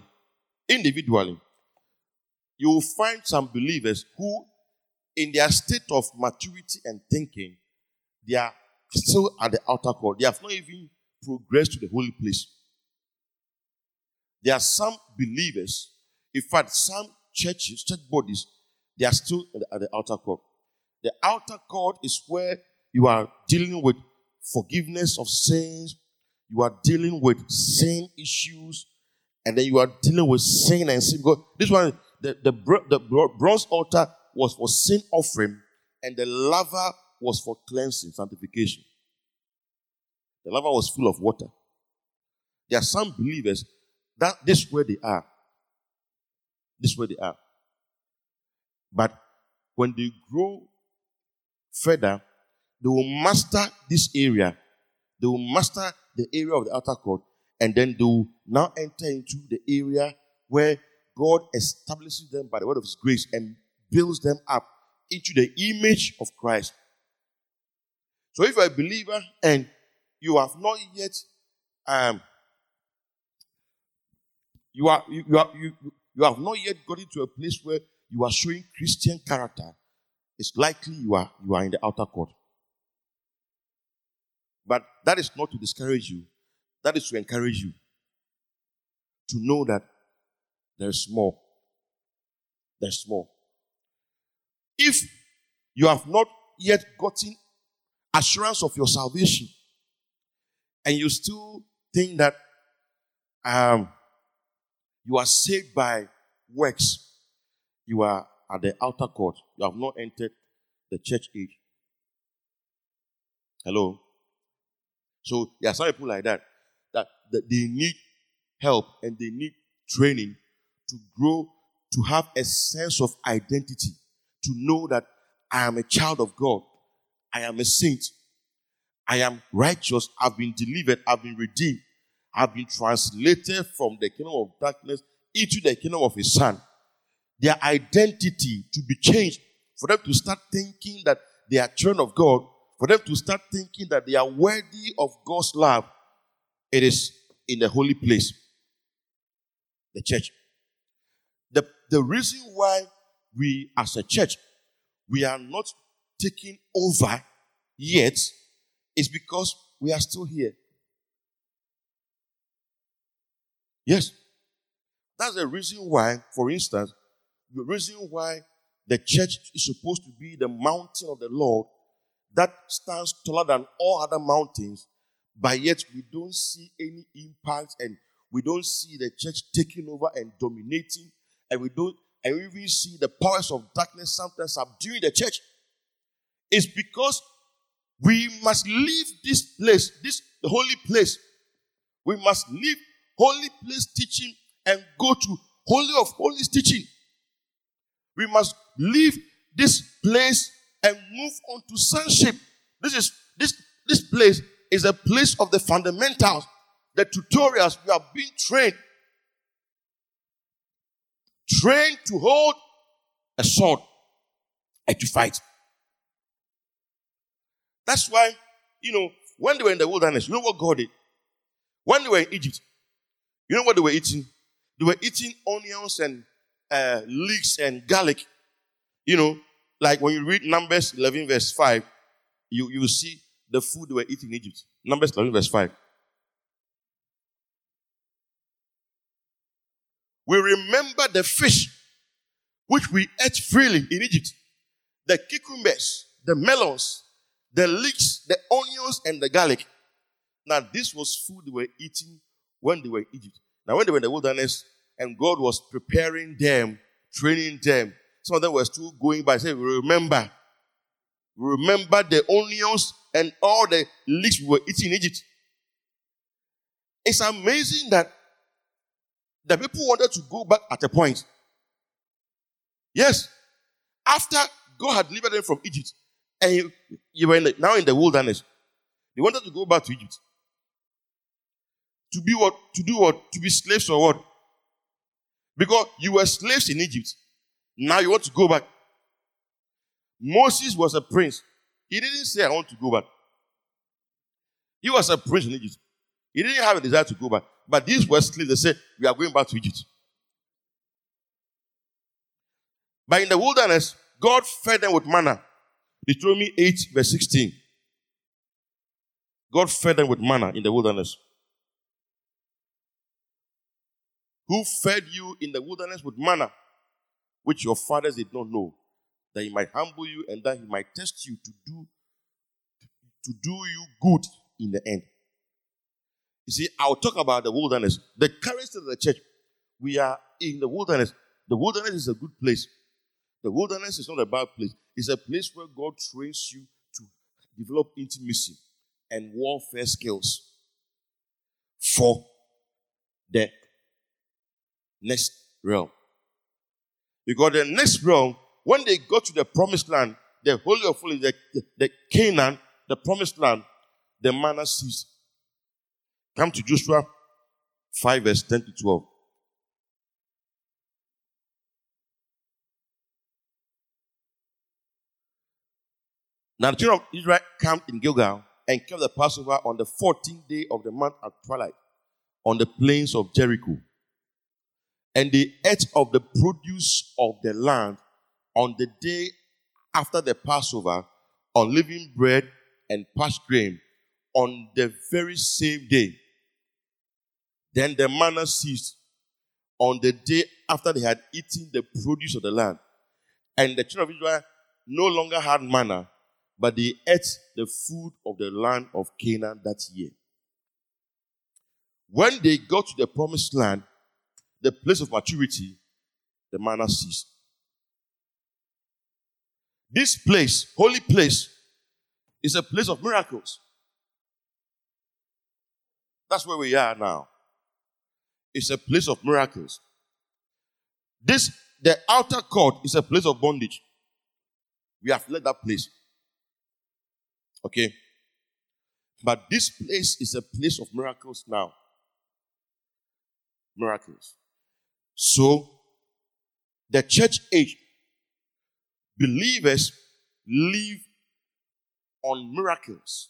A: you will find some believers who, in their state of maturity and thinking, they are still at the outer court. They have not even progressed to the holy place. There are some believers, in fact, some churches, church bodies, they are still at the outer court. The outer court is where you are dealing with forgiveness of sins, you are dealing with sin issues, and then you are dealing with sin and sin. Because this one, the bronze altar was for sin offering, and the laver was for cleansing, sanctification. The laver was full of water. There are some believers that this is where they are. This is where they are. But when they grow further, they will master this area. They will master the area of the outer court, and then they will now enter into the area where God establishes them by the word of His grace and builds them up into the image of Christ. So if you're a believer and you have not yet you have not yet got into a place where you are showing Christian character, it's likely you are in the outer court. But that is not to discourage you. That is to encourage you to know that there's more. There's more. If you have not yet gotten assurance of your salvation and you still think that you are saved by works, you are at the outer court. You have not entered the church age. Hello? So there are some people like that they need help and they need training to grow, to have a sense of identity, to know that I am a child of God. I am a saint. I am righteous. I've been delivered. I've been redeemed. have been translated from the kingdom of darkness into the kingdom of His Son, their identity to be changed, for them to start thinking that they are children of God, for them to start thinking that they are worthy of God's love, it is in the holy place, the church. The reason why we as a church, we are not taking over yet is because we are still here. Yes. That's the reason why, for instance, the reason why the church is supposed to be the mountain of the Lord that stands taller than all other mountains, but yet we don't see any impact and we don't see the church taking over and dominating, and we even see the powers of darkness sometimes subduing the church. It's because we must leave this place, the holy place. We must leave holy place teaching and go to holy of holies teaching. We must leave this place and move on to sonship. This place is a place of the fundamentals, the tutorials. We are being trained to hold a sword and to fight. That's why, when they were in the wilderness, you know what God did? When they were in Egypt, you know what they were eating? They were eating onions and leeks and garlic. Like when you read Numbers 11 verse 5, you will see the food they were eating in Egypt. Numbers 11 verse 5. We remember the fish which we ate freely in Egypt. The cucumbers, the melons, the leeks, the onions, and the garlic. Now, this was food they were eating when they were in Egypt. Now, when they were in the wilderness and God was preparing them, training them, some of them were still going by saying, remember the onions and all the leeks we were eating in Egypt. It's amazing that the people wanted to go back at a point. Yes. After God had delivered them from Egypt, and you were now in the wilderness, they wanted to go back to Egypt. To be what? To do what? To be slaves or what? Because you were slaves in Egypt. Now you want to go back. Moses was a prince. He didn't say, I want to go back. He was a prince in Egypt. He didn't have a desire to go back. But these were slaves. They said, we are going back to Egypt. But in the wilderness, God fed them with manna. Deuteronomy 8 verse 16. God fed them with manna in the wilderness. Who fed you in the wilderness with manna, which your fathers did not know, that He might humble you and that He might test you to do you good in the end. You see, I'll talk about the wilderness. The character of the church, we are in the wilderness. The wilderness is a good place. The wilderness is not a bad place. It's a place where God trains you to develop intimacy and warfare skills for the next realm. Because the next realm, when they got to the promised land, the Holy of Holies, the Canaan, the promised land, the manna ceased. Come to Joshua 5 verse 10 to 12. Now the children of Israel camped in Gilgal and kept the Passover on the 14th day of the month at twilight on the plains of Jericho. And they ate of the produce of the land on the day after the Passover, unleavened bread and parched grain on the very same day. Then the manna ceased on the day after they had eaten the produce of the land. And the children of Israel no longer had manna, but they ate the food of the land of Canaan that year. When they got to the promised land, the place of maturity, the manna ceased. This place, holy place, is a place of miracles. That's where we are now. It's a place of miracles. The outer court is a place of bondage. We have left that place. Okay? But this place is a place of miracles now. miracles. So, the church age, believers live on miracles.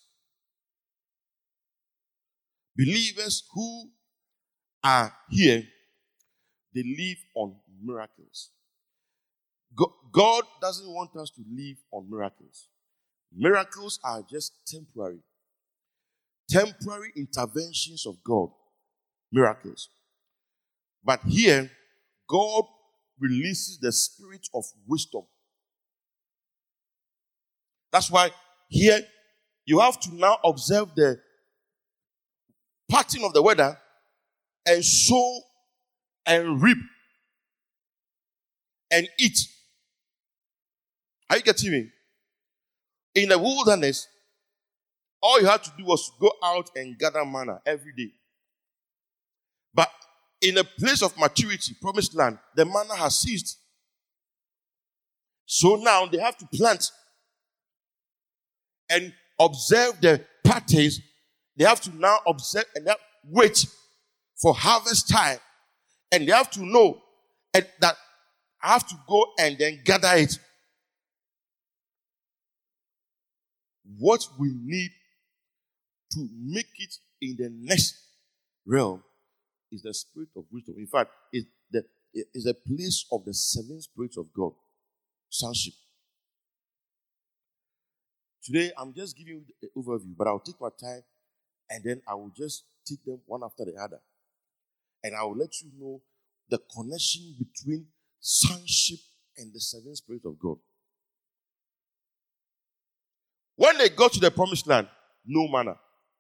A: Believers who are here, they live on miracles. God doesn't want us to live on miracles. Miracles are just temporary interventions of God. Miracles. But here, God releases the spirit of wisdom. That's why here you have to now observe the pattern of the weather and sow and reap and eat. Are you getting me? In the wilderness, all you had to do was to go out and gather manna every day. But in a place of maturity, promised land, the manna has ceased. So now they have to plant and observe the patterns. They have to now observe and wait for harvest time. And they have to know that I have to go and then gather it. What we need to make it in the next realm is the spirit of wisdom. In fact, it's a place of the seven spirits of God. Sonship. Today, I'm just giving you the overview, but I'll take my time and then I will just take them one after the other. And I will let you know the connection between sonship and the seven spirits of God. When they got to the promised land, no manna.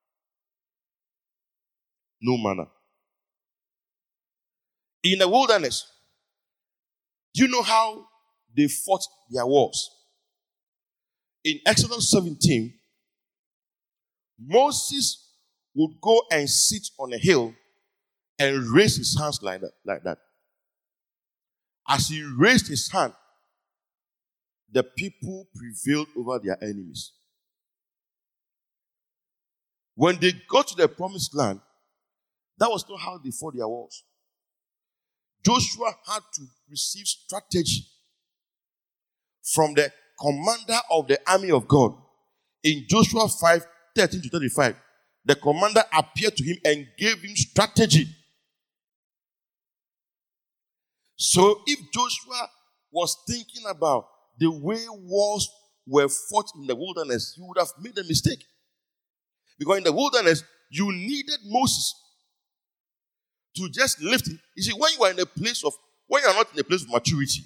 A: No manna. In the wilderness, do you know how they fought their wars? In Exodus 17, Moses would go and sit on a hill and raise his hands like that. As he raised his hand, the people prevailed over their enemies. When they got to the promised land, that was not how they fought their wars. Joshua had to receive strategy from the commander of the army of God. In Joshua 5:13-35, the commander appeared to him and gave him strategy. So if Joshua was thinking about the way wars were fought in the wilderness, he would have made a mistake. Because in the wilderness, you needed Moses to just lift it. You see, when you are not in a place of maturity,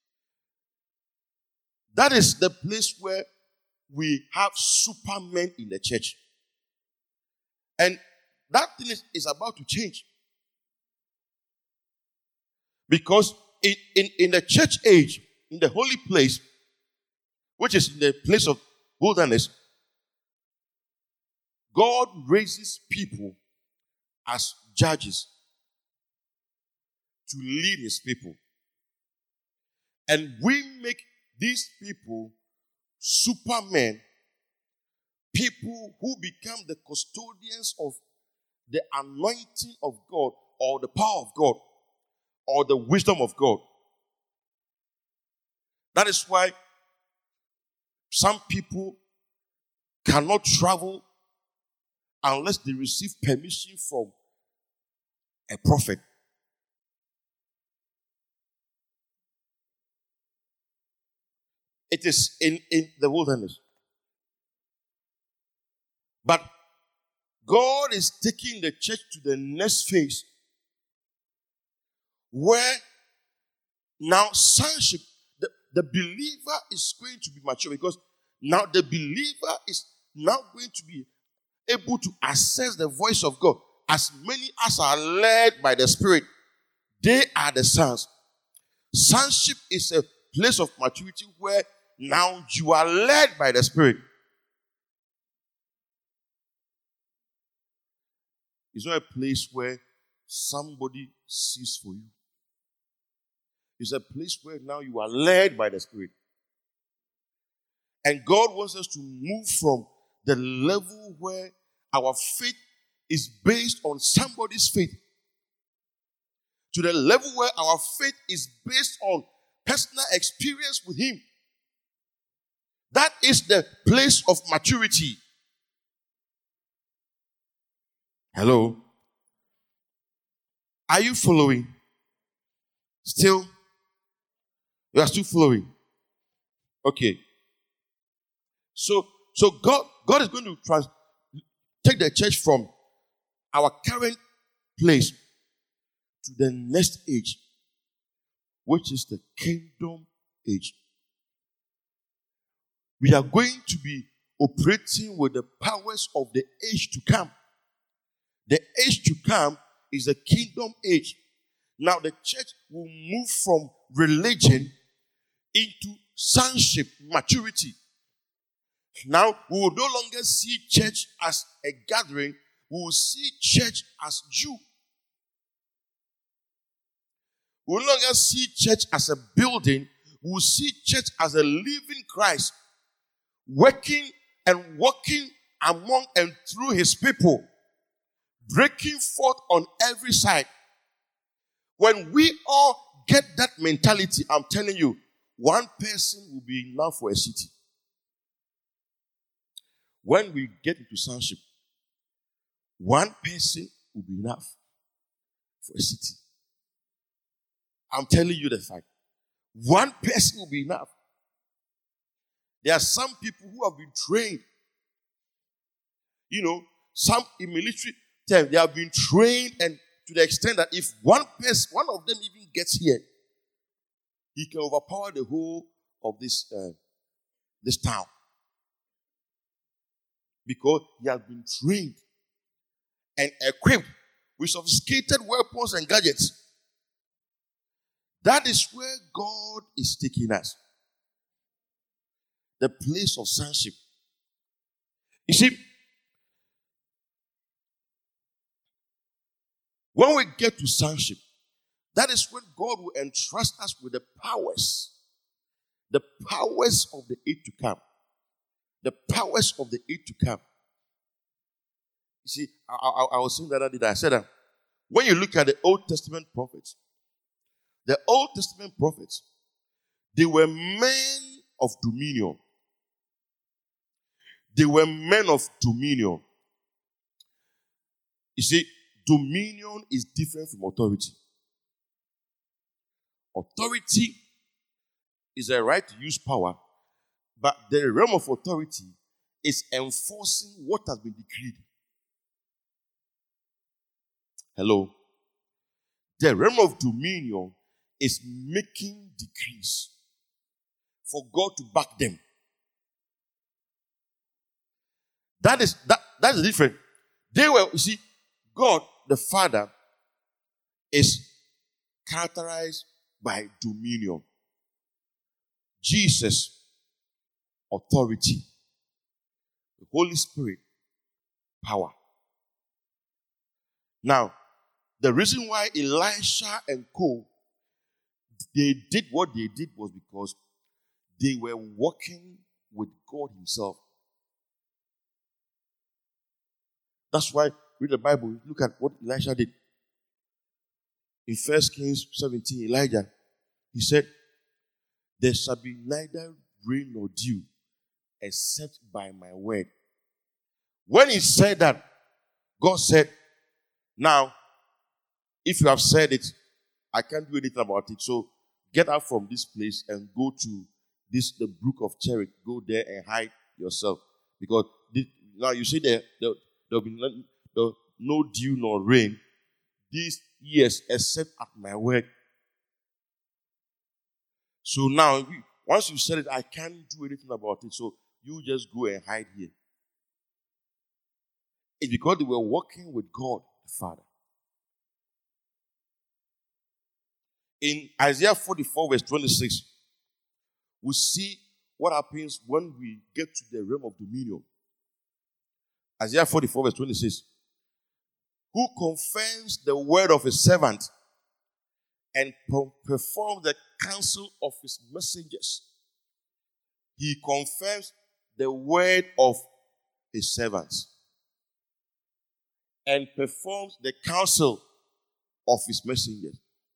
A: that is the place where we have supermen in the church. And that thing is about to change. Because in the church age, in the holy place, which is in the place of wilderness, God raises people as judges to lead his people. And we make these people supermen, people who become the custodians of the anointing of God or the power of God or the wisdom of God. That is why some people cannot travel unless they receive permission from a prophet. It is in the wilderness. But God is taking the church to the next phase where now sonship, the believer is going to be mature because now the believer is now going to be able to access the voice of God. As many as are led by the Spirit, they are the sons. Sonship is a place of maturity where now you are led by the Spirit. It's not a place where somebody sees for you. It's a place where now you are led by the Spirit. And God wants us to move from the level where our faith is based on somebody's faith to the level where our faith is based on personal experience with Him. That is the place of maturity. Hello? Are you following? Still? You are still following? Okay. So God is going to take the church from our current place to the next age, which is the kingdom age. We are going to be operating with the powers of the age to come. The age to come is the kingdom age. Now the church will move from religion into sonship, maturity. Now we will no longer see church as a gathering. We will see church as you. We will no longer see church as a building. We will see church as a living Christ, working and walking among and through His people, breaking forth on every side. When we all get that mentality, I'm telling you, one person will be enough for a city. When we get into sonship, one person will be enough for a city. I'm telling you the fact. One person will be enough. There are some people who have been trained. Some in military term, they have been trained, and to the extent that if one of them even gets here, he can overpower the whole of this town. Because he has been trained and equipped with sophisticated weapons and gadgets. That is where God is taking us. The place of sonship. You see, when we get to sonship, that is when God will entrust us with the powers of the age to come. The powers of the age to come. You see, I was saying that I said that when you look at the Old Testament prophets, they were men of dominion. They were men of dominion. You see, dominion is different from authority. Authority is a right to use power, but the realm of authority is enforcing what has been decreed. Hello? The realm of dominion is making decrees for God to back them. That is different. God the Father is characterized by dominion. Jesus, authority. The Holy Spirit, power. Now, the reason why Elisha and co, they did what they did was because they were walking with God Himself. That's why, read the Bible, look at what Elisha did. In 1 Kings 17, Elijah, he said, there shall be neither rain nor dew except by my word. When he said that, God said, now, if you have said it, I can't do anything about it. So get out from this place and go to the brook of Cherith. Go there and hide yourself. Because now you see there'll be no dew nor rain these years except at my word. So now, once you said it, I can't do anything about it. So you just go and hide here. It's because they were walking with God the Father. In Isaiah 44 verse 26, we see what happens when we get to the realm of dominion. Isaiah 44 verse 26. Who confirms the word of his servant and performs the counsel of his messengers. He confirms the word of his servants and performs the counsel of his messengers.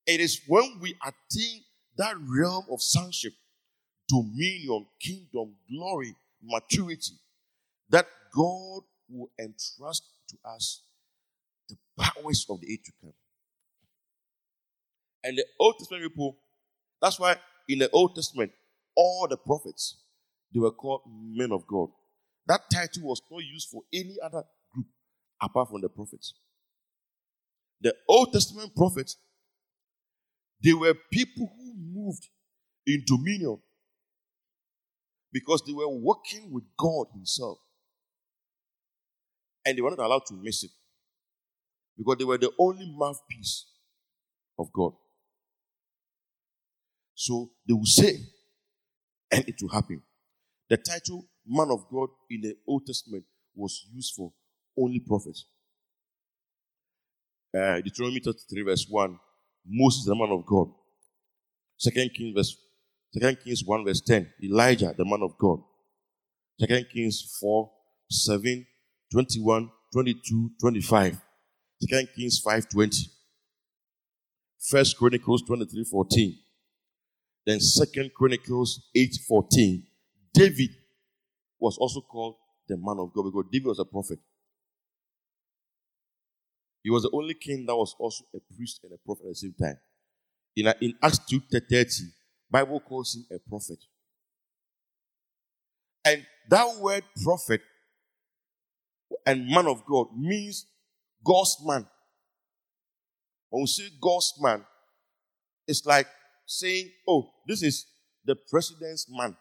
A: It is when we attain that realm of sonship, dominion, kingdom, glory, maturity, that God will entrust to us the powers of the age to come. And the Old Testament people, that's why in the Old Testament, all the prophets, they were called men of God. That title was not used for any other group apart from the prophets. The Old Testament prophets, they were people who moved in dominion because they were working with God Himself. And they were not allowed to miss it because they were the only mouthpiece of God. So they will say, and it will happen. The title man of God in the Old Testament was used for only prophets. Deuteronomy 33 verse 1, Moses the man of God. 2 Kings 1 verse 10, Elijah the man of God. 2 Kings 4, 7, 21, 22, 25. 2 Kings 5, 20. 1 Chronicles 23, 14. Then 2 Chronicles 8, 14. David was also called the man of God because David was a prophet. He was the only king that was also a priest and a prophet at the same time. In Acts 2:30, Bible calls him a prophet. And that word prophet and man of God means God's man. When we say God's man, it's like saying, oh, this is the president's man.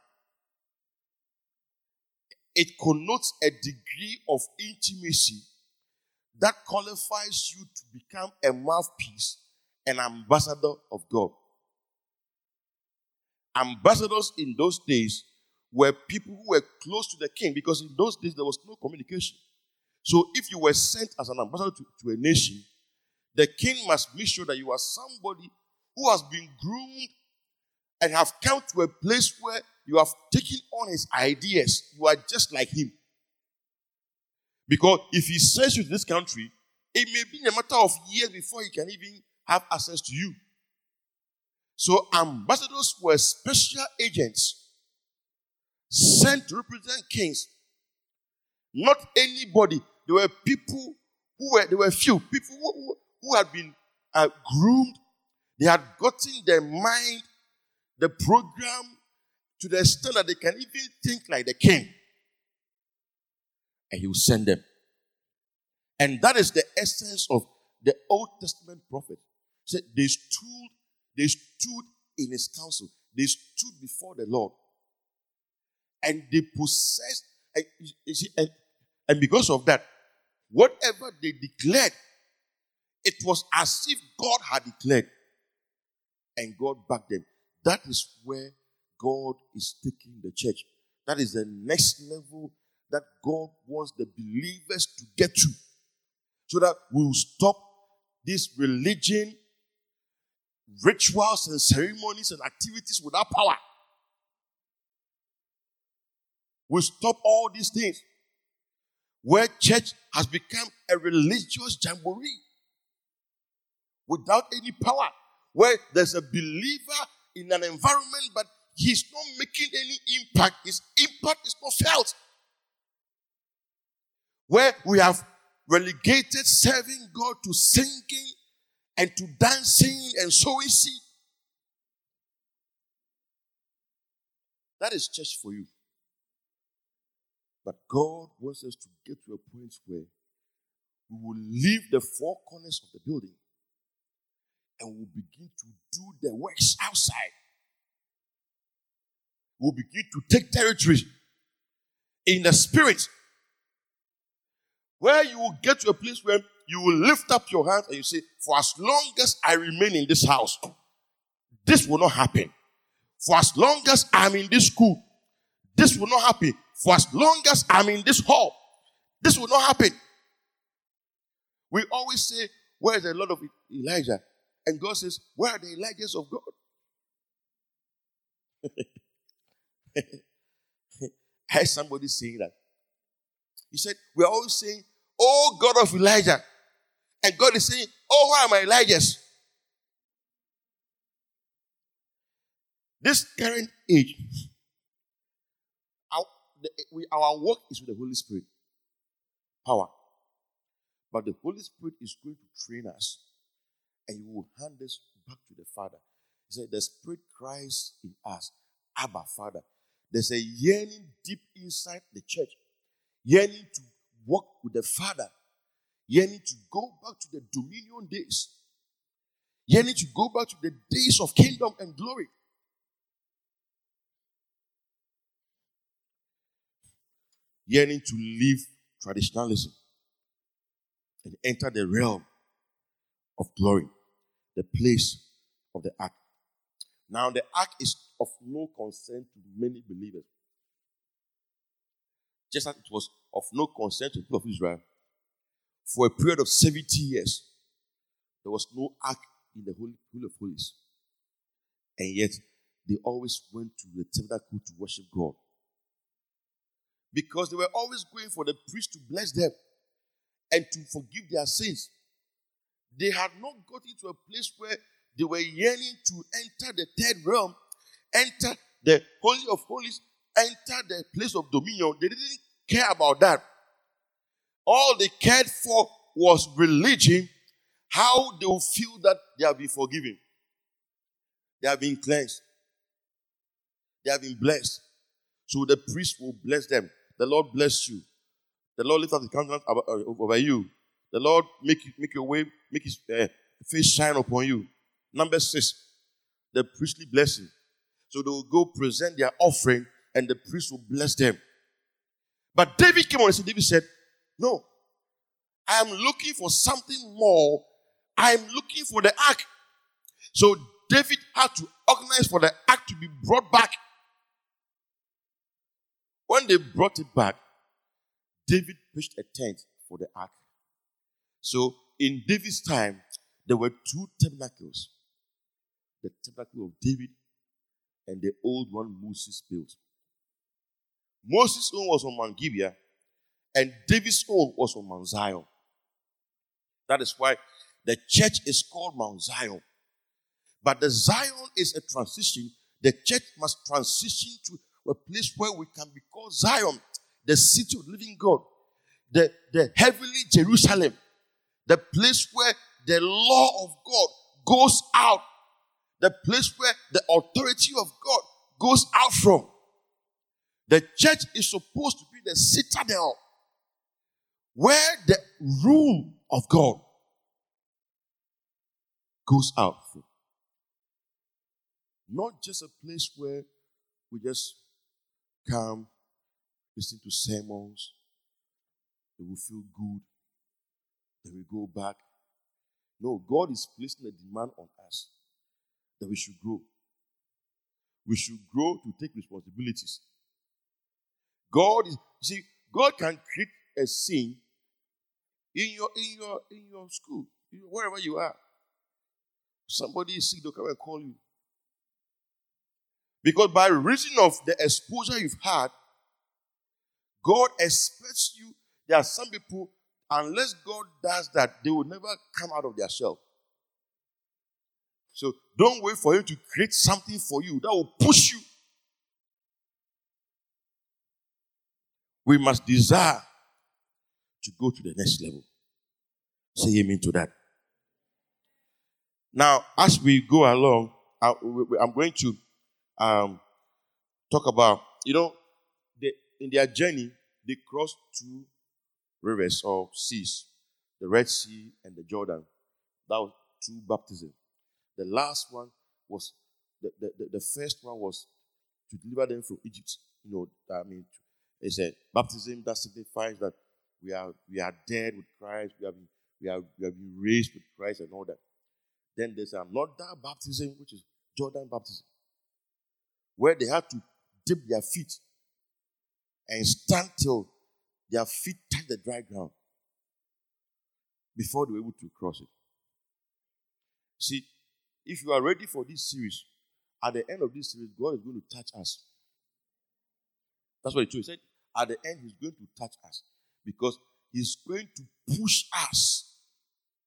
A: It connotes a degree of intimacy that qualifies you to become a mouthpiece, an ambassador of God. Ambassadors in those days were people who were close to the king because in those days there was no communication. So if you were sent as an ambassador to a nation, the king must make sure that you are somebody who has been groomed and have come to a place where you have taken on his ideas. You are just like him. Because if he sends you to this country, it may be a matter of years before he can even have access to you. So ambassadors were special agents sent to represent kings. Not anybody. There were people there were few people who had been groomed. They had gotten their mind, the program, to the extent that they can even think like the king. And he will send them. And that is the essence of the Old Testament prophet. So they stood in his counsel. They stood before the Lord. And they possessed, and because of that, whatever they declared, it was as if God had declared. And God backed them. That is where God is taking the church. That is the next level that God wants the believers to get to. So that we'll stop this religion, rituals and ceremonies and activities without power. We'll stop all these things. Where church has become a religious jamboree without any power. Where there's a believer in an environment, but he's not making any impact. His impact is not felt. Where we have relegated serving God to singing and to dancing and sowing seed. That is church for you. But God wants us to get to a point where we will leave the four corners of the building and we'll begin to do the works outside. We'll begin to take territory in the spirit, where you will get to a place where you will lift up your hands and you say, for as long as I remain in this house, this will not happen. For as long as I'm in this school, this will not happen. For as long as I'm in this hall, this will not happen. We always say, where is the Lord of Elijah? And God says, where are the Elijahs of God? I heard somebody saying that. He said, we're always saying, oh God of Elijah. And God is saying, oh, where are my Elijahs? This current age, our work is with the Holy Spirit. Power. But the Holy Spirit is going to train us. And He will hand us back to the Father. He said, the Spirit cries in us, Abba, Father. There's a yearning deep inside the church. Yearning to walk with the Father. Yearning to go back to the dominion days. Yearning to go back to the days of kingdom and glory. Yearning to leave traditionalism and enter the realm of glory, the place of the ark. Now, the ark is of no concern to many believers. Just as it was of no concern to the people of Israel, for a period of 70 years, there was no ark in the Holy of Holies. And yet, they always went to the tabernacle to worship God. Because they were always going for the priest to bless them and to forgive their sins. They had not gotten to a place where they were yearning to enter the third realm, enter the Holy of Holies, enter the place of dominion. They didn't care about that. All they cared for was religion, how they will feel that they have been forgiven. They have been cleansed. They have been blessed. So the priest will bless them. The Lord bless you. The Lord lift up His countenance over you. The Lord make your way, make His face shine upon you. Number 6, the priestly blessing. So they will go present their offering and the priest will bless them. But David came on and said, David said, no, I am looking for something more. I am looking for the ark. So David had to organize for the ark to be brought back. When they brought it back, David pitched a tent for the ark. So in David's time, there were 2 tabernacles. The tabernacle of David and the old one Moses built. Moses' own was on Mount Gibeah and David's own was on Mount Zion. That is why the church is called Mount Zion. But the Zion is a transition. The church must transition to a place where we can be called Zion, the city of the living God, the heavenly Jerusalem, the place where the law of God goes out, the place where the authority of God goes out from. The church is supposed to be the citadel where the rule of God goes out from. Not just a place where we just come, listen to sermons, they will feel good, then we go back. No, God is placing a demand on us that we should grow. We should grow to take responsibilities. God can create a scene in your school, wherever you are. Somebody is sick, they'll come and call you. Because by reason of the exposure you've had, God expects you. There are some people, unless God does that, they will never come out of their shell. So don't wait for Him to create something for you that will push you. We must desire to go to the next level. Say amen to that. Now, as we go along, I'm going to talk about, in their journey, they crossed 2 rivers or seas, the Red Sea and the Jordan. That was 2 baptisms. The last one was, the first one was to deliver them from Egypt. It's a baptism that signifies that we are dead with Christ, we have been raised with Christ and all that. Then there's another baptism, which is Jordan baptism, where they had to dip their feet and stand till their feet touch the dry ground before they were able to cross it. See, if you are ready for this series, at the end of this series, God is going to touch us. That's what He told. He said, at the end, He's going to touch us because He's going to push us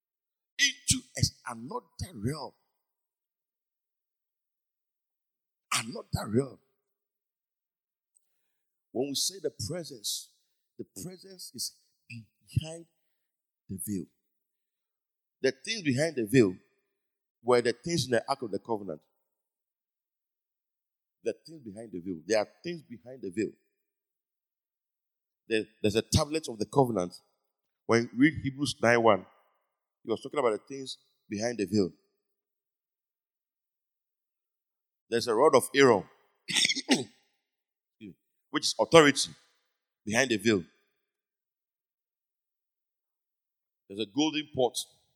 A: into another realm. are not that real. When we say the presence is behind the veil. The things behind the veil were the things in the Ark of the Covenant. The things behind the veil. There are things behind the veil. There's a tablet of the covenant. When you read Hebrews 9:1, he was talking about the things behind the veil. There's a rod of Aaron, which is authority behind the veil. There's a golden pot.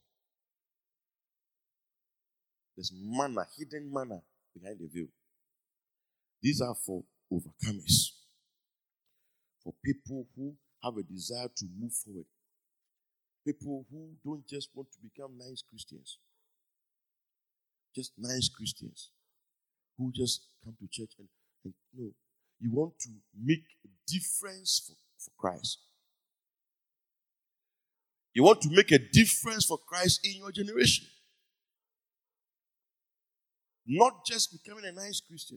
A: There's manna, hidden manna behind the veil. These are for overcomers. For people who have a desire to move forward. People who don't just want to become nice Christians. Just nice Christians. Who just come to church and no. You want to make a difference for Christ. You want to make a difference for Christ in your generation. Not just becoming a nice Christian.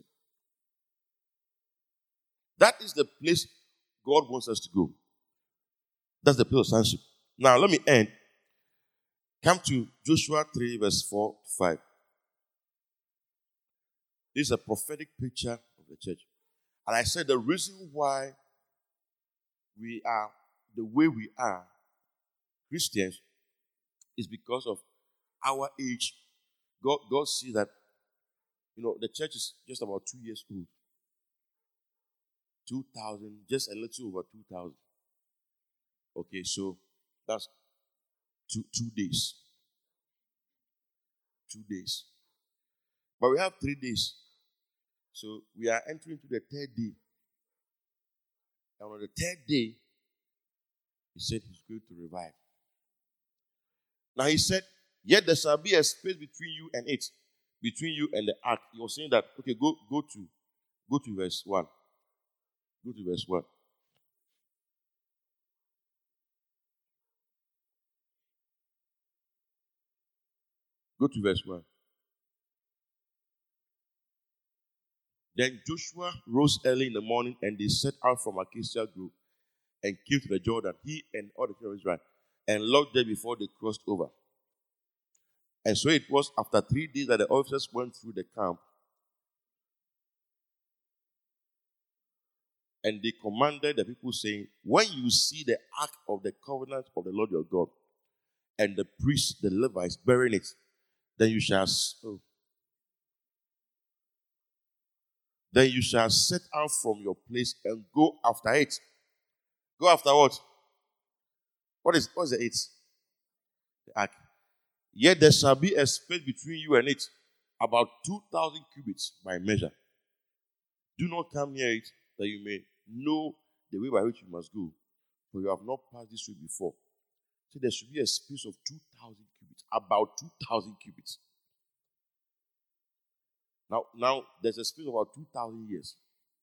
A: That is the place God wants us to go. That's the place of sonship. Now, let me end. Come to Joshua 3, verse 4 to 5. This is a prophetic picture of the church. And I said the reason why we are the way we are, Christians, is because of our age. God sees that, the church is just about 2 years old. 2,000, just a little over 2,000. Okay, so that's 2 days. 2 days. But we have 3 days. So we are entering to the 3rd day. And on the 3rd day, he said he's going to revive. Now he said, yet there shall be a space between you and it, between you and the ark. He was saying that, okay, go to verse 1. Go to verse 1. Go to verse 1. Then Joshua rose early in the morning, and they set out from Acacia Grove and came to the Jordan, he and all the children of Israel, and lodged there before they crossed over. And so it was after 3 days that the officers went through the camp, and they commanded the people, saying, when you see the ark of the covenant of the Lord your God, and the priests, the Levites, bearing it, then you shall set out from your place and go after it. Go after what? What is the it? The ark. Yet there shall be a space between you and it, about 2,000 cubits by measure. Do not come near it, that you may know the way by which you must go, for you have not passed this way before. So there should be a space of 2,000 cubits, about 2,000 cubits. Now there's a space of about 2,000 years.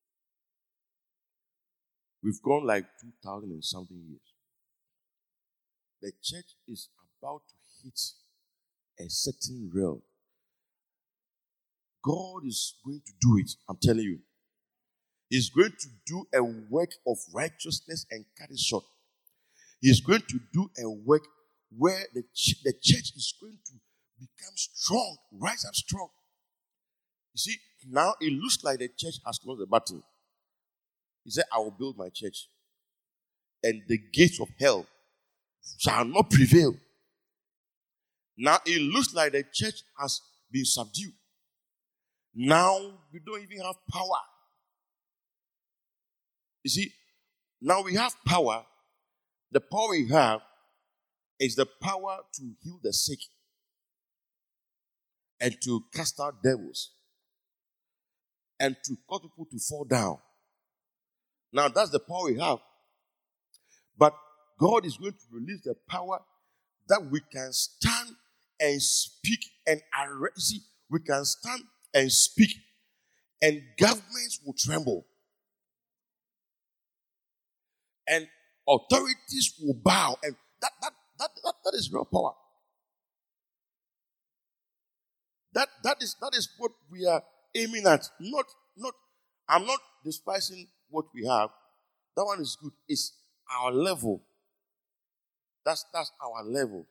A: We've gone like 2,000 and something years. The church is about to hit a certain realm. God is going to do it, I'm telling you. He's going to do a work of righteousness and cut it short. He's going to do a work where the church is going to become strong, rise up strong. You see, now it looks like the church has lost the battle. He said, I will build my church, and the gates of hell shall not prevail. Now it looks like the church has been subdued. Now we don't even have power. You see, now we have power. The power we have is the power to heal the sick and to cast out devils and to cause people to fall down. Now that's the power we have. But God is going to release the power that we can stand and speak and arrest. See, we can stand and speak, and governments will tremble. And authorities will bow. And that is real power. That is what we are aiming at, I'm not despising what we have. That one is good. It's our level. That's our level.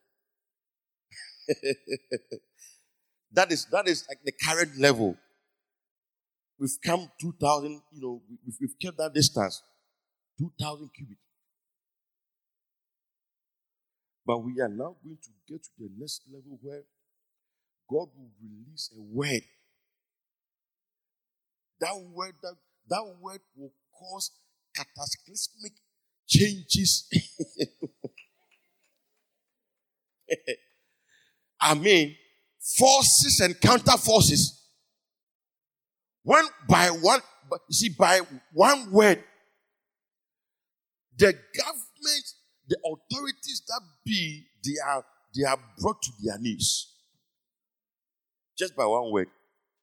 A: That is like the current level. We've come 2,000, we've kept that distance. 2,000 cubits. But we are now going to get to the next level where God will release a word. That word will cause cataclysmic changes. I mean, forces and counter forces. By one word, the government, the authorities that be, they are brought to their knees. Just by one word.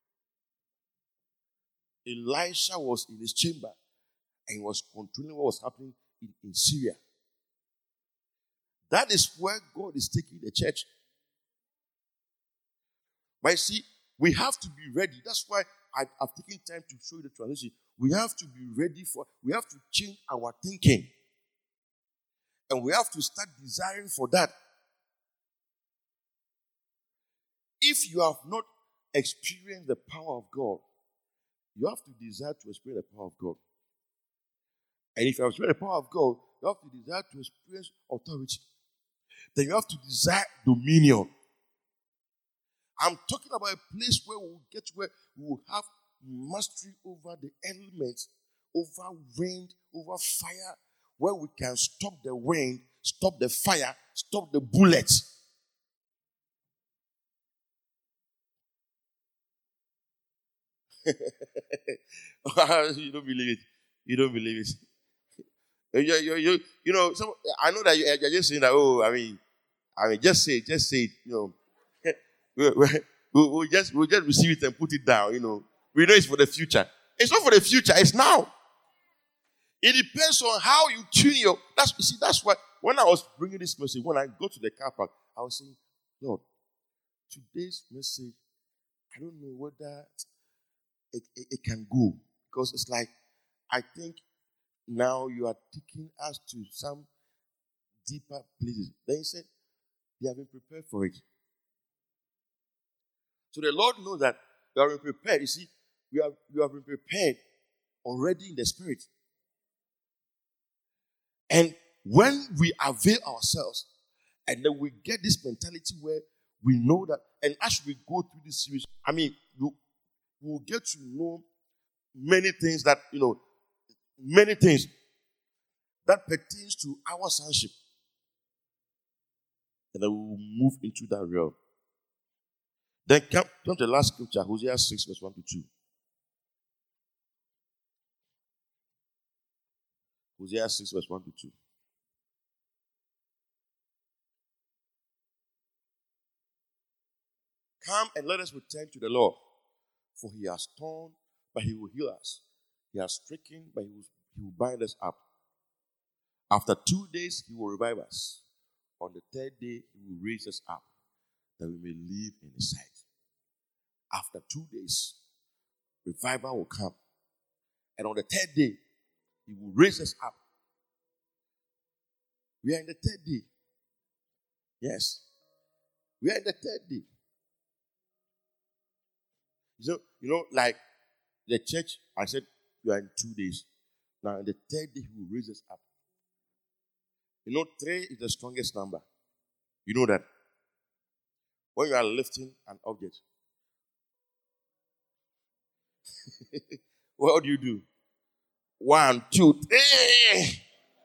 A: Elisha was in his chamber and he was controlling what was happening in Syria. That is where God is taking the church. But you see, we have to be ready. That's why I've taken time to show you the transition. We have to be ready we have to change our thinking. And we have to start desiring for that. If you have not experienced the power of God, you have to desire to experience the power of God. And if you have experienced the power of God, you have to desire to experience authority. Then you have to desire dominion. I'm talking about a place where we'll get to where we will have mastery over the elements, over wind, over fire, where we can stop the wind, stop the fire, stop the bullets. You don't believe it. You don't believe it. I know that you're just saying that. Oh, I mean, just say it. We'll just receive it and put it down. We know it's for the future. It's not for the future. It's now. It depends on how you tune your. That's why when I was bringing this message, when I go to the car park, I was saying, Lord, today's message, I don't know whether it can go, because it's like, I think now you are taking us to some deeper places. Then he said, they have been prepared for it. So the Lord knows that you have been prepared. You see, you have been prepared already in the spirit. And when we avail ourselves, and then we get this mentality where we know that, and as we go through this series, I mean, we'll get to know many things that pertains to our sonship. And then we will move into that realm. Then come to the last scripture, Hosea 6, verse 1 to 2. Hosea 6, verse 1 to 2. Come and let us return to the Lord, for he has torn, but he will heal us. He has stricken, but he will bind us up. After 2 days, he will revive us. On the third day, he will raise us up, that we may live in his sight. After 2 days, revival will come. And on the third day, he will raise us up. We are in the third day. Yes. We are in the third day. So, like the church, I said, we are in 2 days. Now, in the third day, he will raise us up. 3 is the strongest number. You know that. When you are lifting an object, what do you do? 1, 2, 3.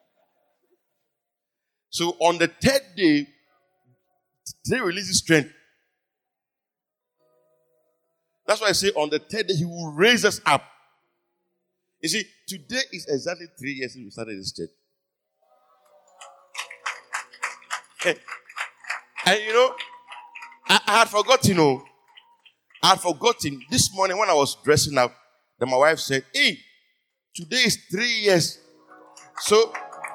A: So on the third day, they release strength. That's why I say on the third day, he will raise us up. You see, today is exactly 3 years since we started this church. And I had forgotten, this morning when I was dressing up, then my wife said, hey, today is 3 years. So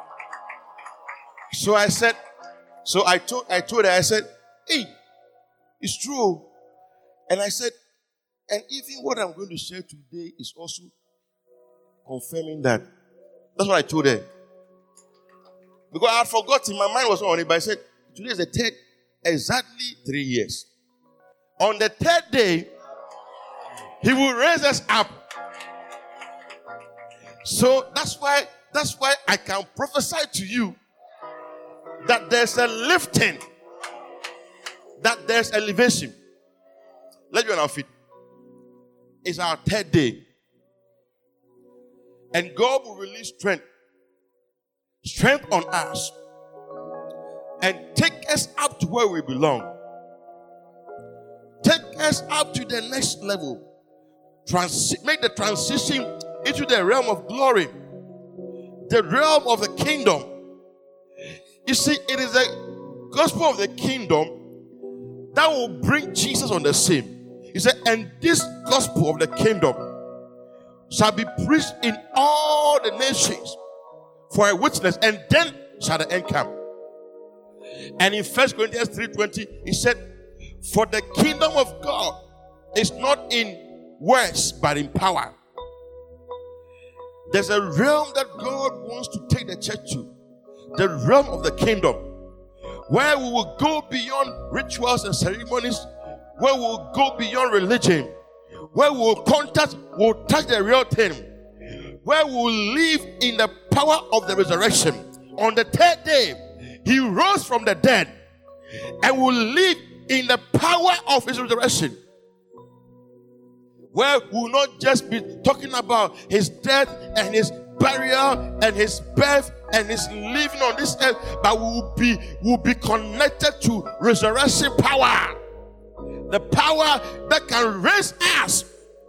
A: I said, I told her, I said, hey, it's true. And I said, And even what I'm going to share today is also confirming that. That's what I told her. Because I had forgotten, my mind was on it, but I said, today is the third, exactly 3 years. On the third day, he will raise us up. So that's why I can prophesy to you that there's a lifting, that there's elevation. Let's be on our feet. It's our third day. And God will release strength on us, and take us up to where we belong. Take us up to the next level. Make the transition into the realm of glory, the realm of the kingdom. You see, it is the gospel of the kingdom that will bring Jesus on the scene. He said, and this gospel of the kingdom shall be preached in all the nations for a witness, and then shall the end come. And in 1 Corinthians 3:20, he said, for the kingdom of God is not in words, but in power. There's a realm that God wants to take the church to, the realm of the kingdom, where we will go beyond rituals and ceremonies, where we will go beyond religion, where we will touch the real thing, where we will live in the power of the resurrection. On the third day, he rose from the dead and will live in the power of his resurrection, where we will not just be talking about his death and his burial and his birth and his living on this earth, but we will be connected to resurrection power, the power that can raise us.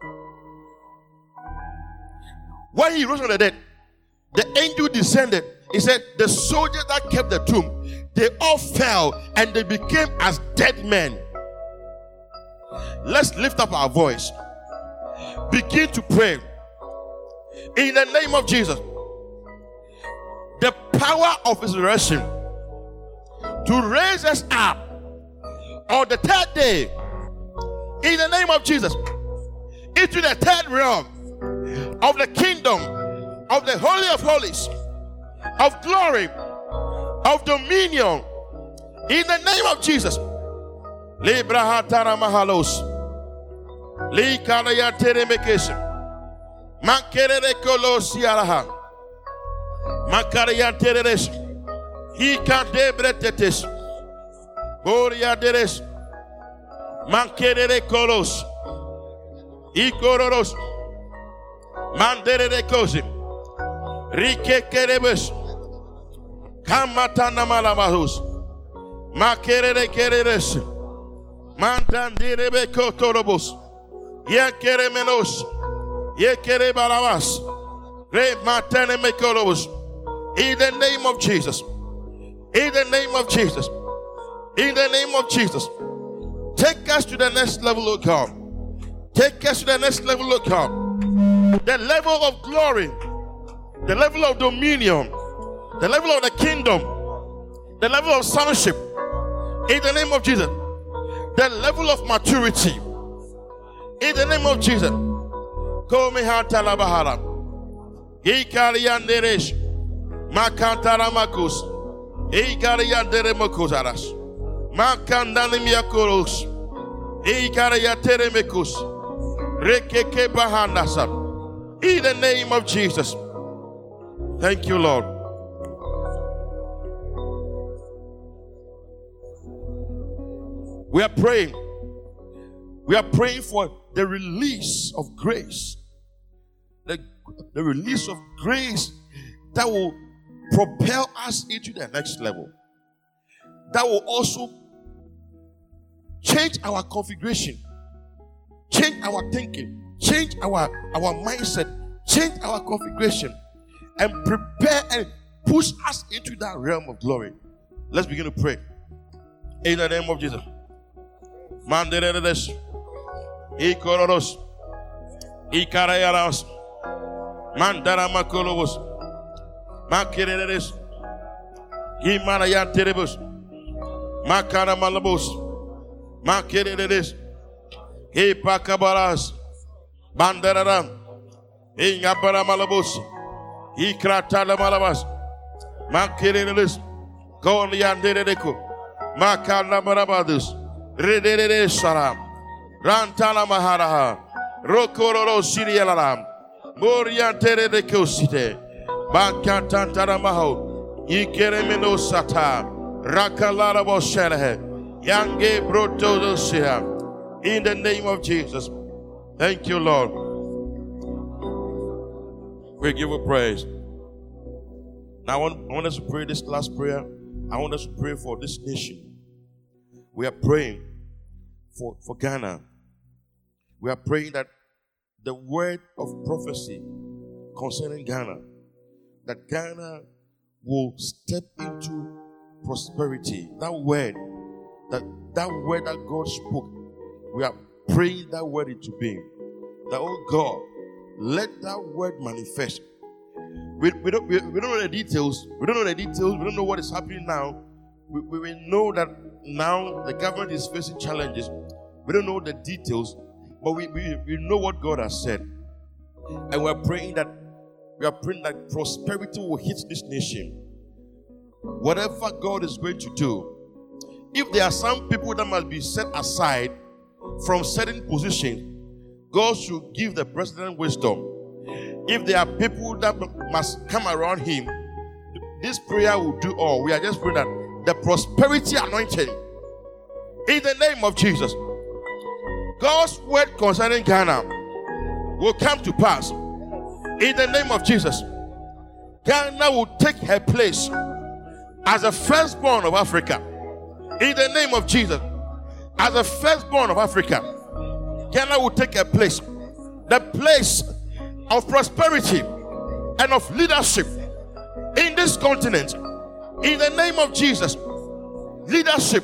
A: When he rose from the dead, the angel descended. He said, the soldiers that kept the tomb, they all fell and they became as dead men. Let's lift up our voice. Begin to pray. In the name of Jesus, the power of his resurrection to raise us up on the third day, in the name of Jesus, into the third realm of the kingdom of the Holy of Holies, of glory, of dominion, in the name of Jesus. Librahatara mahalos, likaya teremekesha, makerere kolosiaraha, makaraya tereresh, hika debretetesh, boria deres, makerere kolos, ikororos, mandere kosim, rike kerebes, kamatana malamahus, makerere kereres, mantandirebe kotorobos, yekeremenos, yekerebalabas, re matane mekolobos. In the name of Jesus, in the name of Jesus, in the name of Jesus, take us to the next level, Lord God. Take us to the next level, Lord God. The level of glory, the level of dominion, the level of the kingdom, the level of sonship, in the name of Jesus, the level of maturity, in the name of Jesus. Komehatalabahara, Ikarianderesh, Makantaramakus, Ikarianderemokosaras, Makandanimiakoros, Ikariateremekus, Rekeke Bahandasa. In the name of Jesus. Thank you, Lord. We are praying. We are praying for the release of grace. The release of grace that will propel us into the next level. That will also change our configuration, change our thinking, change our mindset, change our configuration, and prepare and push us into that realm of glory. Let's begin to pray. In the name of Jesus. Manderedes, Ikororos, Ikarayaras, Mandaramakolobos, Makereres, Himalayan Terebus, Makaramalabos, Makereres, Ipakabaras. Bandararam. Ingabara malabus. Ikratala malabas. Mankirilis. Goliandereko. Makala marabadus. Redere saram. Rantala maharaha. Rokororo sirialaram. Moriantere de Kosite. Bankantantara maho. Ikeremeno sata. Rakalara boshelehe. Yange broto siha. In the name of Jesus. Thank you, Lord. We give you praise. Now I want us to pray this last prayer. I want us to pray for this nation. We are praying for Ghana. We are praying that the word of prophecy concerning Ghana, that Ghana will step into prosperity. That word that God spoke, we are praying that word into being. That, oh God, let that word manifest. We don't know the details. We don't know the details. We don't know what is happening now. We know that now the government is facing challenges. We don't know the details, but we know what God has said. And we are praying that prosperity will hit this nation. Whatever God is going to do, if there are some people that must be set aside from certain positions, God should give the president wisdom. If there are people that must come around him, this prayer will do all. We are just praying that the prosperity anointing, in the name of Jesus, God's word concerning Ghana will come to pass. In the name of Jesus, Ghana will take her place as the firstborn of Africa. In the name of Jesus, as the firstborn of Africa, Ghana will take a place, the place of prosperity and of leadership in this continent. In the name of Jesus, leadership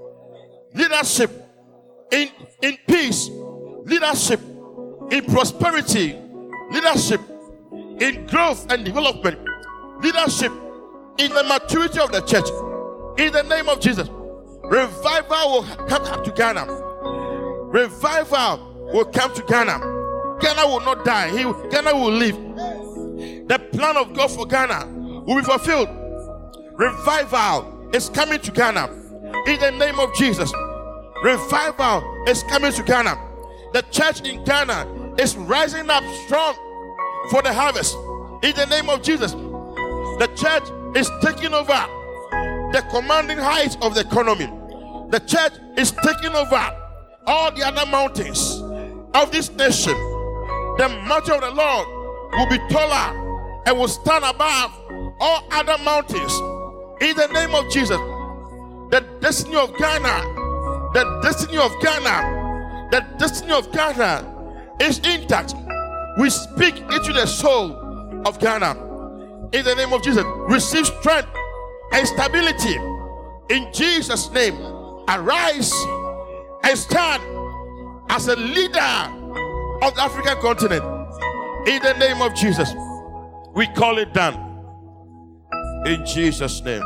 A: in peace, leadership in prosperity, leadership in growth and development, leadership in the maturity of the church. In the name of Jesus, revival will come to Ghana. Revival will come to Ghana. Ghana will not die. Ghana will live. The plan of God for Ghana will be fulfilled. Revival is coming to Ghana. In the name of Jesus, revival is coming to Ghana. The church in Ghana is rising up strong for the harvest. In the name of Jesus, the church is taking over the commanding heights of the economy. The church is taking over all the other mountains of this nation. The mountain of the Lord will be taller and will stand above all other mountains. In the name of Jesus, the destiny of Ghana, the destiny of Ghana, the destiny of Ghana is intact. We speak into the soul of Ghana. In the name of Jesus, receive strength and stability. In Jesus' name, arise and stand as a leader of the African continent. In the name of Jesus, we call it done. In Jesus' name.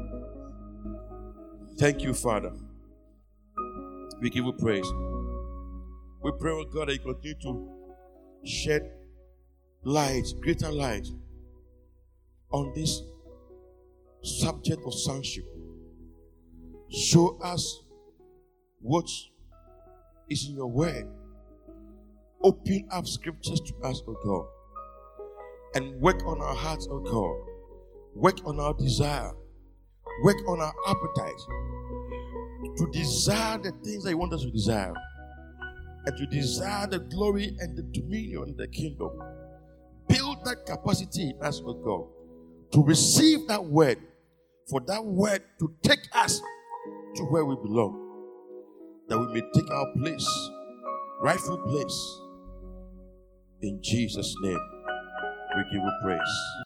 A: Thank you, Father. We give you praise. We pray, oh God, that you continue to shed light, greater light on this subject of sonship. Show us what is in your word. Open up scriptures to us, oh God, and work on our hearts, oh God. Work on our desire. Work on our appetite to desire the things that you want us to desire, and to desire the glory and the dominion in the kingdom. Build that capacity in us, oh God, to receive that word, for that word to take us to where we belong, that we may take our place, rightful place. In Jesus' name, we give you praise.